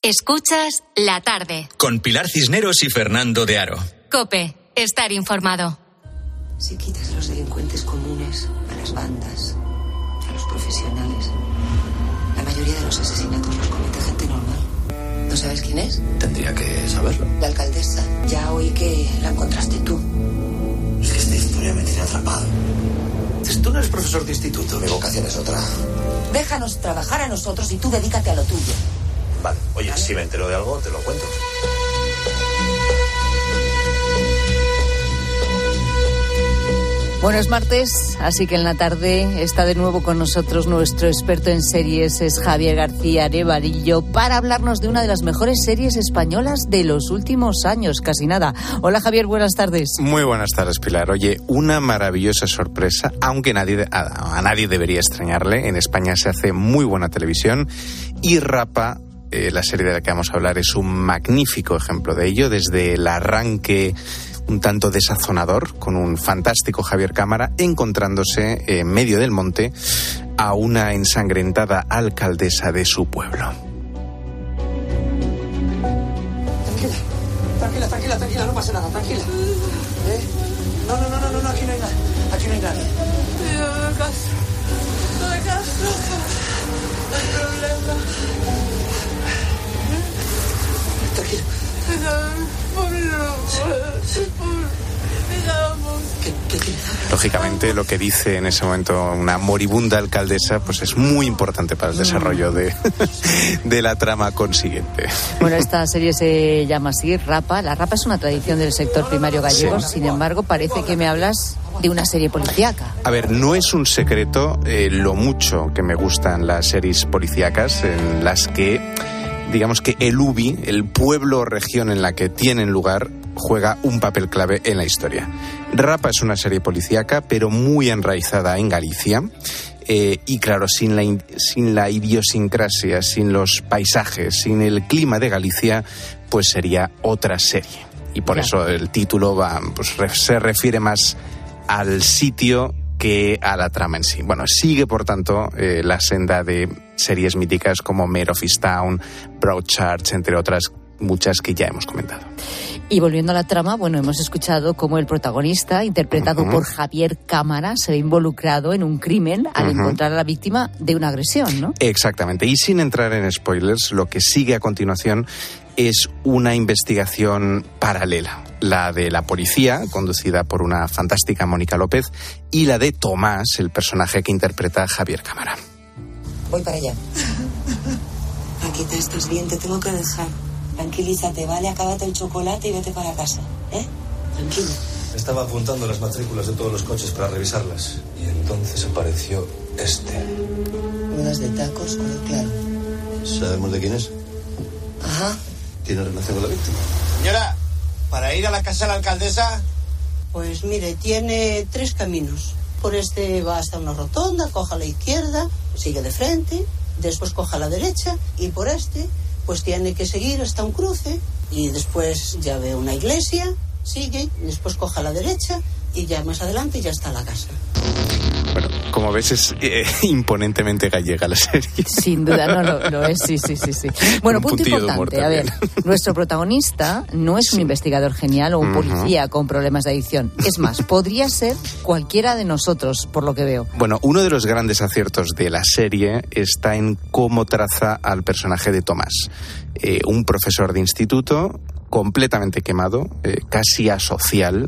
Escuchas La Tarde. Con Pilar Cisneros y Fernando de Aro. COPE. Estar informado. Si quitas a los delincuentes comunes, a las bandas, a los profesionales, la mayoría de los asesinatos los comete gente normal. ¿No sabes quién es? Tendría que saberlo. La alcaldesa. Ya oí que la encontraste tú. Es que esta historia me tiene atrapado. Tú no eres profesor de instituto. Mi vocación es otra. Déjanos trabajar a nosotros y tú dedícate a lo tuyo. Vale. Oye, ¿vale? Si me entero de algo, te lo cuento. Bueno, es martes, así que en la tarde está de nuevo con nosotros nuestro experto en series, es Javier García Nevarillo, para hablarnos de una de las mejores series españolas de los últimos años, casi nada. Hola Javier, buenas tardes. Muy buenas tardes, Pilar. Oye, una maravillosa sorpresa, aunque a nadie debería extrañarle. En España se hace muy buena televisión y Rapa, la serie de la que vamos a hablar, es un magnífico ejemplo de ello, desde el arranque un tanto desazonador, con un fantástico Javier Cámara encontrándose en medio del monte a una ensangrentada alcaldesa de su pueblo. Tranquila, no pasa nada, tranquila. No, aquí no hay nadie. No me caso, no hay problema. Tranquila. Lógicamente, lo que dice en ese momento una moribunda alcaldesa pues es muy importante para el desarrollo de la trama consiguiente. Bueno, esta serie se llama así, Rapa. La Rapa es una tradición del sector primario gallego, sí. Sin embargo, parece que me hablas de una serie policíaca. A ver, no es un secreto lo mucho que me gustan las series policíacas en las que, digamos que el UBI, el pueblo o región en la que tienen lugar, juega un papel clave en la historia. Rapa es una serie policíaca, pero muy enraizada en Galicia. Y claro, sin la idiosincrasia, sin los paisajes, sin el clima de Galicia, pues sería otra serie. Y por eso el título se refiere más al sitio que a la trama en sí. Bueno, sigue por tanto la senda de series míticas como Mare of Easttown, Broadchurch, entre otras muchas que ya hemos comentado. Y volviendo a la trama, bueno, hemos escuchado cómo el protagonista, interpretado por Javier Cámara, se ve involucrado en un crimen al encontrar a la víctima de una agresión, ¿no? Exactamente. Y sin entrar en spoilers, lo que sigue a continuación es una investigación paralela. La de la policía, conducida por una fantástica Mónica López, y la de Tomás, el personaje que interpreta Javier Cámara. Voy para allá. Paquita, estás bien, te tengo que dejar. Tranquilízate, ¿vale? Acábate el chocolate y vete para casa, ¿eh? Tranquilo. Estaba apuntando las matrículas de todos los coches para revisarlas. Y entonces apareció este. Ruedas de tacos, color claro. ¿Sabemos de quién es? Ajá. ¿Tiene relación con la víctima? Señora, ¿para ir a la casa de la alcaldesa? Pues mire, tiene 3 caminos. Por este va hasta una rotonda, coja a la izquierda, sigue de frente, después coja a la derecha, y por este pues tiene que seguir hasta un cruce, y después ya ve una iglesia, sigue, y después coja a la derecha, y ya más adelante ya está la casa. Bueno, como ves, es imponentemente gallega la serie. Sin duda, no lo es, sí. Bueno, punto importante, a ver, nuestro protagonista no es un investigador genial o un policía con problemas de adicción. Es más, podría ser cualquiera de nosotros, por lo que veo. Bueno, uno de los grandes aciertos de la serie está en cómo traza al personaje de Tomás. Un profesor de instituto completamente quemado, casi asocial,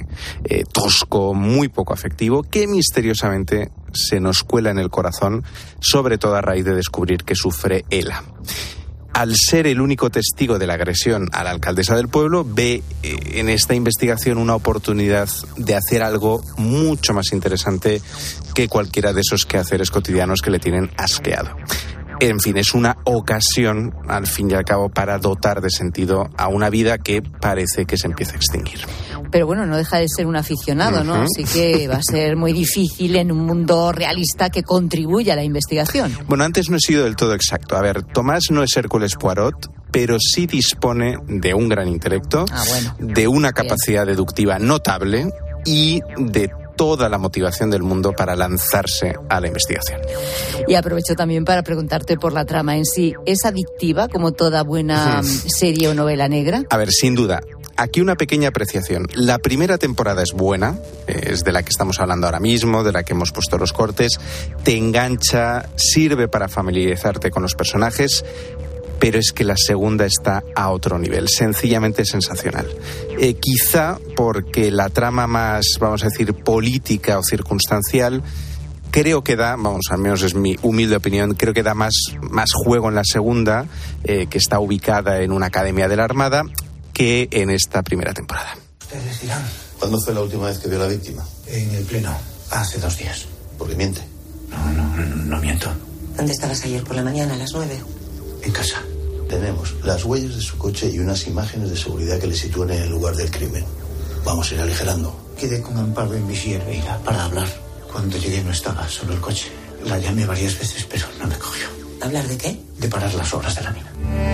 tosco, muy poco afectivo, que misteriosamente se nos cuela en el corazón, sobre todo a raíz de descubrir que sufre ELA. Al ser el único testigo de la agresión a la alcaldesa del pueblo, ve en esta investigación una oportunidad de hacer algo mucho más interesante que cualquiera de esos quehaceres cotidianos que le tienen asqueado. En fin, es una ocasión, al fin y al cabo, para dotar de sentido a una vida que parece que se empieza a extinguir. Pero bueno, no deja de ser un aficionado, ¿no? Así que va a ser muy difícil en un mundo realista que contribuya a la investigación. Bueno, antes no he sido del todo exacto. A ver, Tomás no es Hércules Poirot, pero sí dispone de un gran intelecto, de una capacidad deductiva notable y de toda la motivación del mundo para lanzarse a la investigación. Y aprovecho también para preguntarte por la trama en sí. ¿Es adictiva como toda buena serie o novela negra? A ver, sin duda. Aquí una pequeña apreciación. La primera temporada es buena, es de la que estamos hablando ahora mismo, de la que hemos puesto los cortes. Te engancha, sirve para familiarizarte con los personajes, pero es que la segunda está a otro nivel, sencillamente sensacional. Quizá porque la trama más, vamos a decir, política o circunstancial, creo que da, al menos es mi humilde opinión, creo que da más juego en la segunda, que está ubicada en una academia de la Armada, que en esta primera temporada. Ustedes dirán. ¿Cuándo fue la última vez que vio a la víctima? En el pleno, hace 2 días. ¿Por qué miente? No miento. ¿Dónde estabas ayer por la mañana, a las 9? En casa. Tenemos las huellas de su coche y unas imágenes de seguridad que le sitúan en el lugar del crimen. Vamos a ir aligerando. Quedé con Amparo en Villarreira para hablar. Cuando llegué no estaba, solo el coche. La llamé varias veces, pero no me cogió. ¿Hablar de qué? De parar las obras de la mina.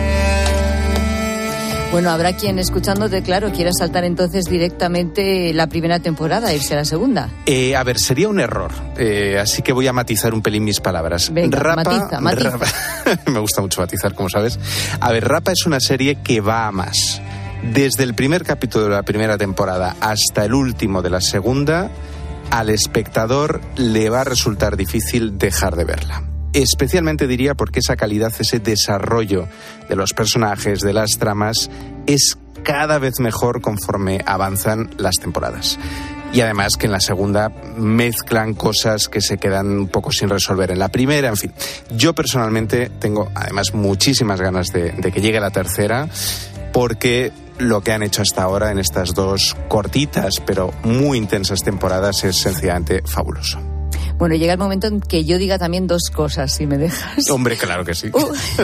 Bueno, habrá quien escuchándote, claro, quiera saltar entonces directamente la primera temporada e irse a la segunda. A ver, sería un error, así que voy a matizar un pelín mis palabras. Venga, matiza. Rapa, me gusta mucho matizar, como sabes. A ver, Rapa es una serie que va a más. Desde el primer capítulo de la primera temporada hasta el último de la segunda, al espectador le va a resultar difícil dejar de verla. Especialmente diría porque esa calidad, ese desarrollo de los personajes, de las tramas, es cada vez mejor conforme avanzan las temporadas. Y además que en la segunda mezclan cosas que se quedan un poco sin resolver en la primera, en fin. Yo personalmente tengo además muchísimas ganas de que llegue la tercera, porque lo que han hecho hasta ahora en estas 2 cortitas pero muy intensas temporadas es sencillamente fabuloso. Bueno, llega el momento en que yo diga también 2 cosas, si me dejas. Hombre, claro que sí.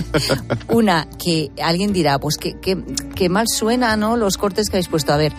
Una, que alguien dirá, pues que mal suena, ¿no?, los cortes que habéis puesto. A ver,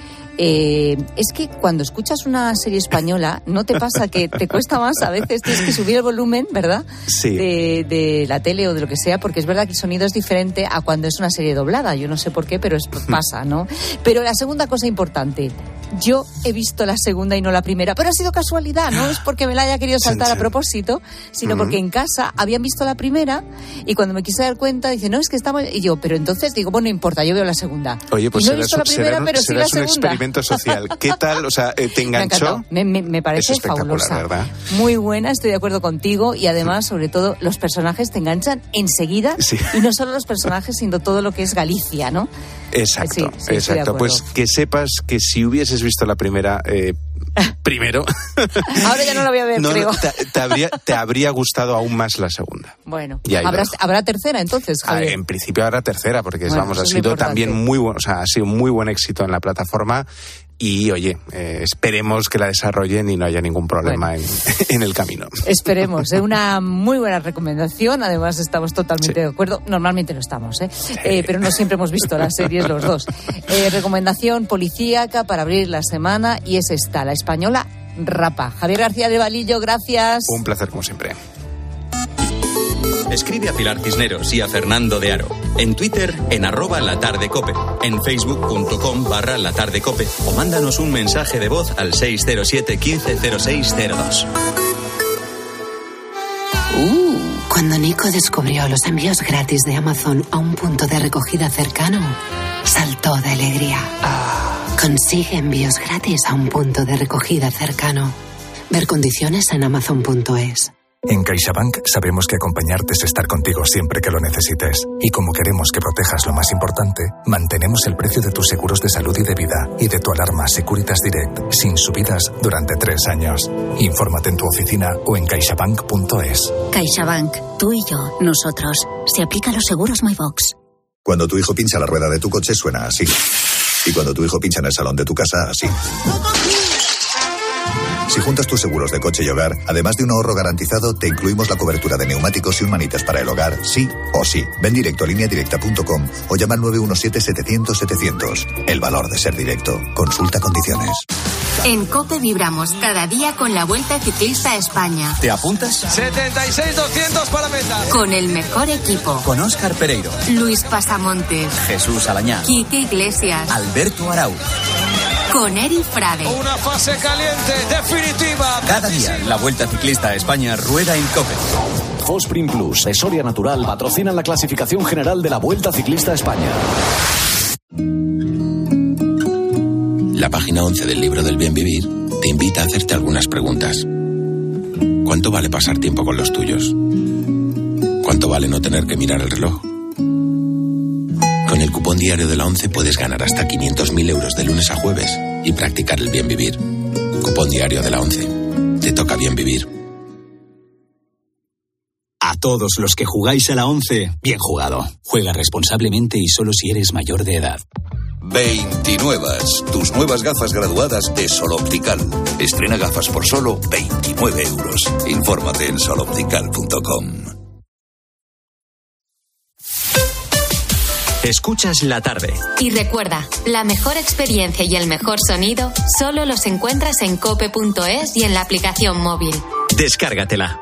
es que cuando escuchas una serie española, ¿no te pasa que te cuesta más? A veces tienes que subir el volumen, ¿verdad? Sí. De la tele o de lo que sea, porque es verdad que el sonido es diferente a cuando es una serie doblada. Yo no sé por qué, pero pasa, ¿no? Pero la segunda cosa importante, yo he visto la segunda y no la primera, pero ha sido casualidad, no es porque me la haya querido saltar a propósito, sino porque en casa habían visto la primera y cuando me quise dar cuenta, dice, no, es que estamos... Y yo, pero entonces digo, bueno, no importa, yo veo la segunda. Oye, pues y no he visto la primera, pero sí la segunda. Un experimento social. ¿Qué tal? O sea, ¿te enganchó? Me parece fabulosa. ¿Verdad? Muy buena, estoy de acuerdo contigo y además, sobre todo, los personajes te enganchan enseguida y no solo los personajes, sino todo lo que es Galicia, ¿no? Exacto, exacto. Pues que sepas que si hubieses visto la primera... primero. Ahora ya no la voy a ver, creo. Te habría gustado aún más la segunda. Bueno, ¿habrá tercera entonces, Javier? En principio habrá tercera, porque ha sido también muy bueno, o sea, ha sido muy buen éxito en la plataforma. Y, oye, esperemos que la desarrollen y no haya ningún problema en el camino. Esperemos, una muy buena recomendación. Además, estamos totalmente de acuerdo. Normalmente no estamos, pero no siempre hemos visto las series los 2. Recomendación policíaca para abrir la semana y es esta, la española Rapa. Javier García de Valillo, gracias. Un placer, como siempre. Escribe a Pilar Cisneros y a Fernando de Aro. En Twitter, en @latardecope. En facebook.com/latardecope. O mándanos un mensaje de voz al 607 15 0602. Cuando Nico descubrió los envíos gratis de Amazon a un punto de recogida cercano, saltó de alegría. Consigue envíos gratis a un punto de recogida cercano. Ver condiciones en amazon.es. En CaixaBank sabemos que acompañarte es estar contigo siempre que lo necesites. Y como queremos que protejas lo más importante, mantenemos el precio de tus seguros de salud y de vida y de tu alarma Securitas Direct sin subidas durante 3 años. Infórmate en tu oficina o en caixabank.es. CaixaBank, tú y yo, nosotros. Se aplican los seguros MyBox. Cuando tu hijo pincha la rueda de tu coche suena así. Y cuando tu hijo pincha en el salón de tu casa, así. Si juntas tus seguros de coche y hogar, además de un ahorro garantizado, te incluimos la cobertura de neumáticos y un manitas para el hogar, sí o sí. Ven directo a lineadirecta.com o llama al 917-700-700. El valor de ser directo. Consulta condiciones. En COPE vibramos cada día con la Vuelta Ciclista a España. ¿Te apuntas? 76-200 para la meta. Con el mejor equipo. Con Óscar Pereiro, Luis Pasamontes, Jesús Alañá, Quique Iglesias, Alberto Arau. con Eri Frade. Una fase caliente, definitiva. Cada día, la Vuelta Ciclista a España rueda en COPE. Fosprin Plus y Soria Natural patrocinan la clasificación general de la Vuelta Ciclista a España. La página 11 del libro del bien vivir te invita a hacerte algunas preguntas. ¿Cuánto vale pasar tiempo con los tuyos? ¿Cuánto vale no tener que mirar el reloj? Con el cupón diario de la 11 puedes ganar hasta 500.000 euros de lunes a jueves y practicar el bien vivir. Cupón diario de la 11. Te toca bien vivir. A todos los que jugáis a la 11, bien jugado. Juega responsablemente y solo si eres mayor de edad. 29. Tus nuevas gafas graduadas de Sol Optical. Estrena gafas por solo 29 euros. Infórmate en soloptical.com. Escuchas la tarde. Y recuerda, la mejor experiencia y el mejor sonido solo los encuentras en cope.es y en la aplicación móvil. Descárgatela.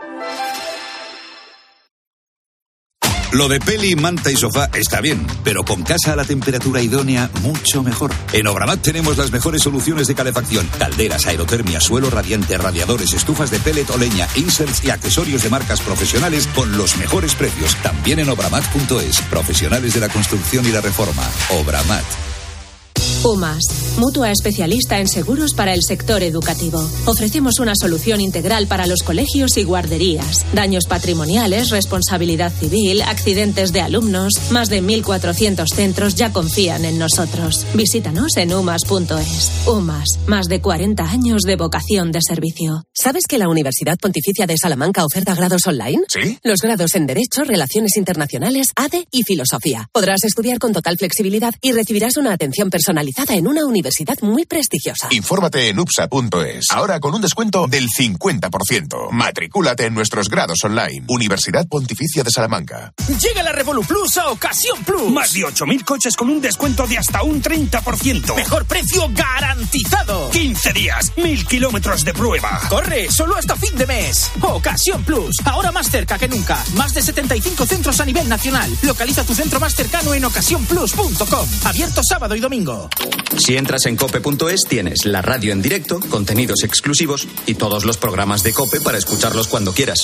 Lo de peli, manta y sofá está bien, pero con casa a la temperatura idónea, mucho mejor. En Obramat tenemos las mejores soluciones de calefacción: calderas, aerotermia, suelo radiante, radiadores, estufas de pellet o leña, inserts y accesorios de marcas profesionales con los mejores precios. También en obramat.es. Profesionales de la construcción y la reforma. Obramat. UMAS, mutua especialista en seguros para el sector educativo. Ofrecemos una solución integral para los colegios y guarderías. Daños patrimoniales, responsabilidad civil, accidentes de alumnos. Más de 1.400 centros ya confían en nosotros. Visítanos en umas.es. UMAS, más de 40 años de vocación de servicio. ¿Sabes que la Universidad Pontificia de Salamanca oferta grados online? ¿Sí? Los grados en Derecho, Relaciones Internacionales, ADE y Filosofía. Podrás estudiar con total flexibilidad y recibirás una atención personalizada en una universidad muy prestigiosa. Infórmate en upsa.es. Ahora con un descuento del 50%. Matricúlate en nuestros grados online. Universidad Pontificia de Salamanca. Llega la Revolu Plus a Ocasión Plus. Más de 8.000 coches con un descuento de hasta un 30%. Mejor precio garantizado. 15 días, 1.000 kilómetros de prueba. Corre, solo hasta fin de mes. Ocasión Plus. Ahora más cerca que nunca. Más de 75 centros a nivel nacional. Localiza tu centro más cercano en ocasiónplus.com. Abierto sábado y domingo. Si entras en cope.es tienes la radio en directo, contenidos exclusivos y todos los programas de COPE para escucharlos cuando quieras.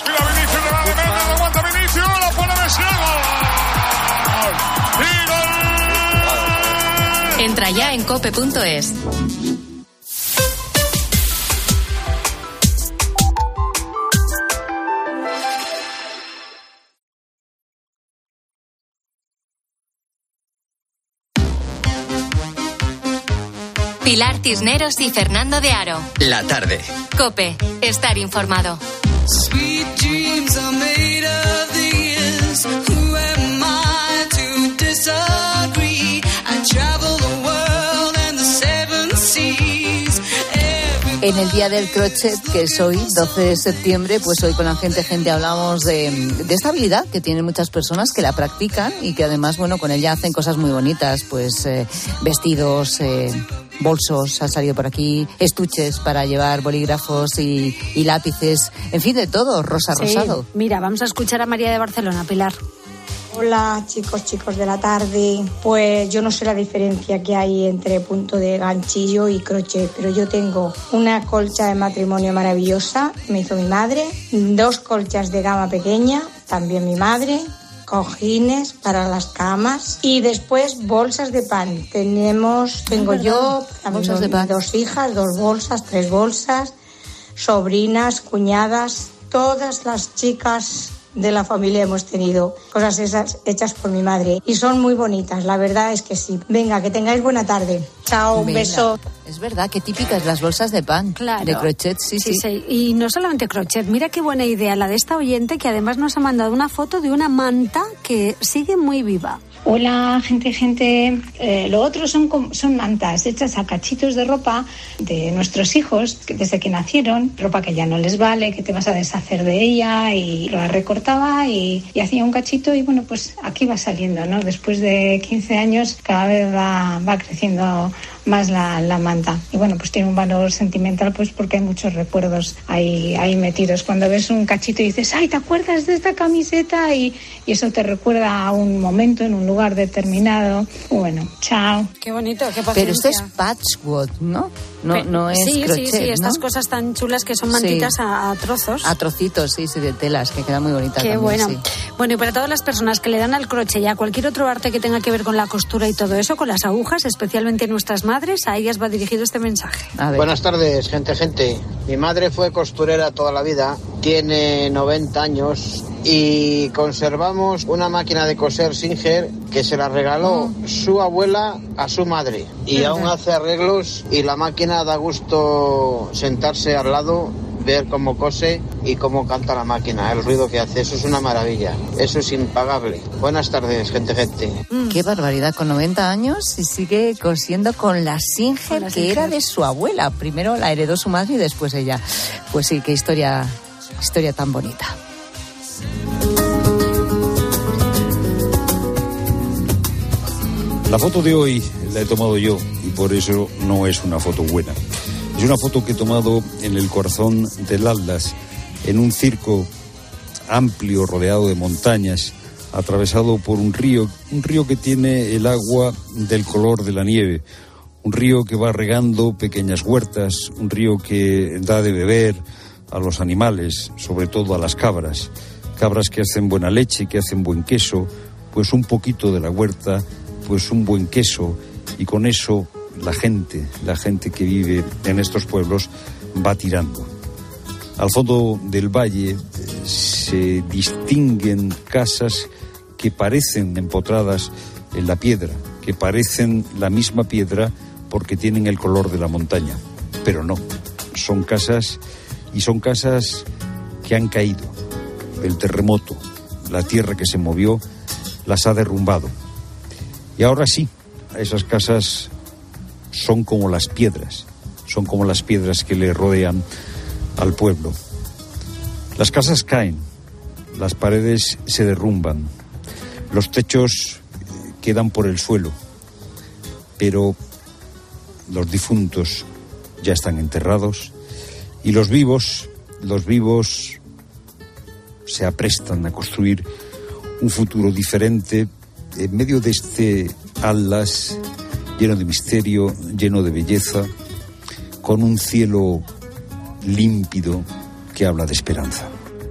Entra ya en cope.es. Pilar Cisneros y Fernando de Aro. La tarde. COPE. Estar informado. Sweet dreams are made of these. Who am I to disagree? I travel the world and the seven seas. En el día del crochet, que es hoy, 12 de septiembre, pues hoy con la gente hablamos de esta habilidad que tienen muchas personas que la practican y que además, bueno, con ella hacen cosas muy bonitas, pues vestidos, bolsos, han salido por aquí, estuches para llevar bolígrafos y lápices, en fin, de todo, rosado. Mira, vamos a escuchar a María de Barcelona, Pilar. Hola chicos de la tarde. Pues yo no sé la diferencia que hay entre punto de ganchillo y crochet, pero yo tengo una colcha de matrimonio maravillosa, me hizo mi madre, 2 colchas de gama pequeña, también mi madre, cojines para las camas y después bolsas de pan. Tengo yo, bolsas de pan. 2 hijas, 2 bolsas, 3 bolsas, sobrinas, cuñadas, todas las chicas de la familia hemos tenido cosas esas hechas por mi madre y son muy bonitas, la verdad es que sí. Venga, que tengáis buena tarde. Chao, un beso. Es verdad, qué típicas las bolsas de pan, claro, de crochet, sí. Y no solamente crochet, mira qué buena idea la de esta oyente que además nos ha mandado una foto de una manta que sigue muy viva. Hola, gente. Lo otro son mantas hechas a cachitos de ropa de nuestros hijos desde que nacieron, ropa que ya no les vale, que te vas a deshacer de ella, y lo recortaba y hacía un cachito y bueno, pues aquí va saliendo, ¿no? Después de 15 años cada vez va creciendo más la manta. Y bueno, pues tiene un valor sentimental, pues porque hay muchos recuerdos ahí metidos. Cuando ves un cachito y dices, ¡ay, te acuerdas de esta camiseta! Y eso te recuerda a un momento en un lugar determinado. Bueno, chao. Qué bonito, qué paciencia. Pero esto es patchwork, ¿no? No es crochet, sí, estas ¿no? cosas tan chulas que son mantitas a trozos. A trocitos, sí, de telas, que quedan muy bonitas. Qué también, bueno. sí. Bueno, y para todas las personas que le dan al crochet y a cualquier otro arte que tenga que ver con la costura y todo eso, con las agujas, especialmente nuestras madres, a ellas va dirigido este mensaje. Buenas tardes, gente. Mi madre fue costurera toda la vida, tiene 90 años y conservamos una máquina de coser Singer que se la regaló su abuela a su madre y aún hace arreglos y la máquina da gusto sentarse al lado, ver cómo cose y cómo canta la máquina, el ruido que hace. Eso es una maravilla, eso es impagable. Buenas tardes, gente. Qué barbaridad, con 90 años y sigue cosiendo con la Singer que era de su abuela. Primero la heredó su madre y después ella. Pues sí, qué historia tan bonita. La foto de hoy la he tomado yo y por eso no es una foto buena. Es una foto que he tomado en el corazón del Atlas, en un circo amplio, rodeado de montañas, atravesado por un río que tiene el agua del color de la nieve, un río que va regando pequeñas huertas, un río que da de beber a los animales, sobre todo a las cabras que hacen buena leche, que hacen buen queso, pues un poquito de la huerta, pues un buen queso, y con eso la gente que vive en estos pueblos va tirando. Al fondo del valle se distinguen casas que parecen empotradas en la piedra, que parecen la misma piedra porque tienen el color de la montaña, pero no, son casas que han caído. El terremoto, la tierra que se movió, las ha derrumbado. Y ahora sí, esas casas son como las piedras que le rodean al pueblo. Las casas caen, las paredes se derrumban, los techos quedan por el suelo, pero los difuntos ya están enterrados y los vivos se aprestan a construir un futuro diferente en medio de este Atlas lleno de misterio, lleno de belleza, con un cielo límpido que habla de esperanza.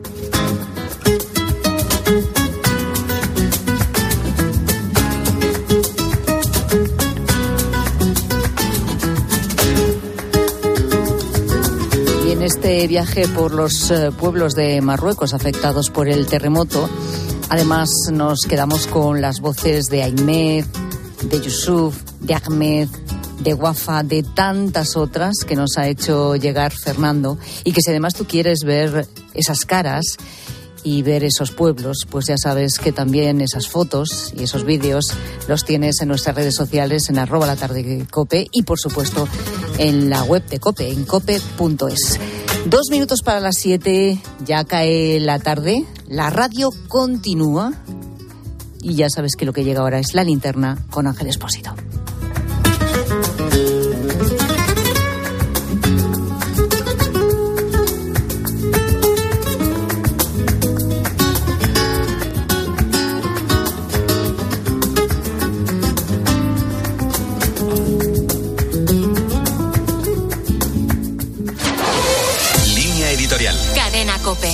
Y en este viaje por los pueblos de Marruecos afectados por el terremoto, además nos quedamos con las voces de Ahmed, de Yusuf, de Ahmed, de Wafa, de tantas otras que nos ha hecho llegar Fernando, y que si además tú quieres ver esas caras y ver esos pueblos, pues ya sabes que también esas fotos y esos vídeos los tienes en nuestras redes sociales, en @latardecope y por supuesto en la web de COPE, en cope.es. 2 minutos para las 7, ya cae la tarde, la radio continúa y ya sabes que lo que llega ahora es la linterna con Ángel Expósito. Línea editorial. Cadena COPE.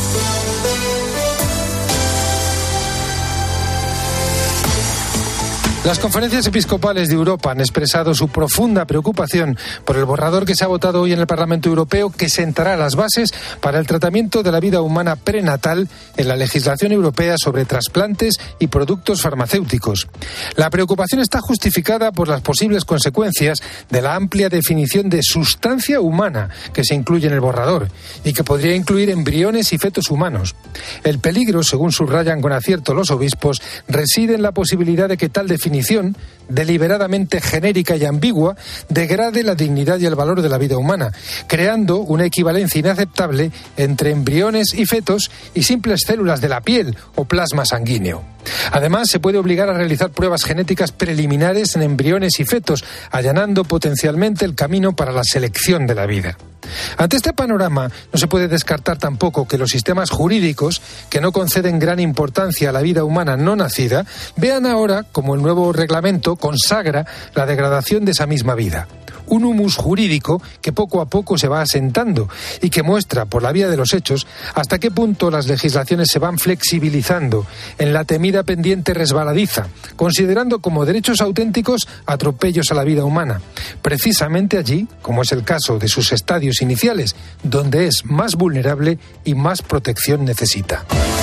Las conferencias episcopales de Europa han expresado su profunda preocupación por el borrador que se ha votado hoy en el Parlamento Europeo, que sentará las bases para el tratamiento de la vida humana prenatal en la legislación europea sobre trasplantes y productos farmacéuticos. La preocupación está justificada por las posibles consecuencias de la amplia definición de sustancia humana que se incluye en el borrador y que podría incluir embriones y fetos humanos. El peligro, según subrayan con acierto los obispos, reside en la posibilidad de que tal definición definición deliberadamente genérica y ambigua, degrade la dignidad y el valor de la vida humana, creando una equivalencia inaceptable entre embriones y fetos y simples células de la piel o plasma sanguíneo. Además, se puede obligar a realizar pruebas genéticas preliminares en embriones y fetos, allanando potencialmente el camino para la selección de la vida. Ante este panorama, no se puede descartar tampoco que los sistemas jurídicos, que no conceden gran importancia a la vida humana no nacida, vean ahora como el nuevo reglamento consagra la degradación de esa misma vida. Un humus jurídico que poco a poco se va asentando y que muestra, por la vía de los hechos, hasta qué punto las legislaciones se van flexibilizando en la temida pendiente resbaladiza, considerando como derechos auténticos atropellos a la vida humana, precisamente allí, como es el caso de sus estadios iniciales, donde es más vulnerable y más protección necesita.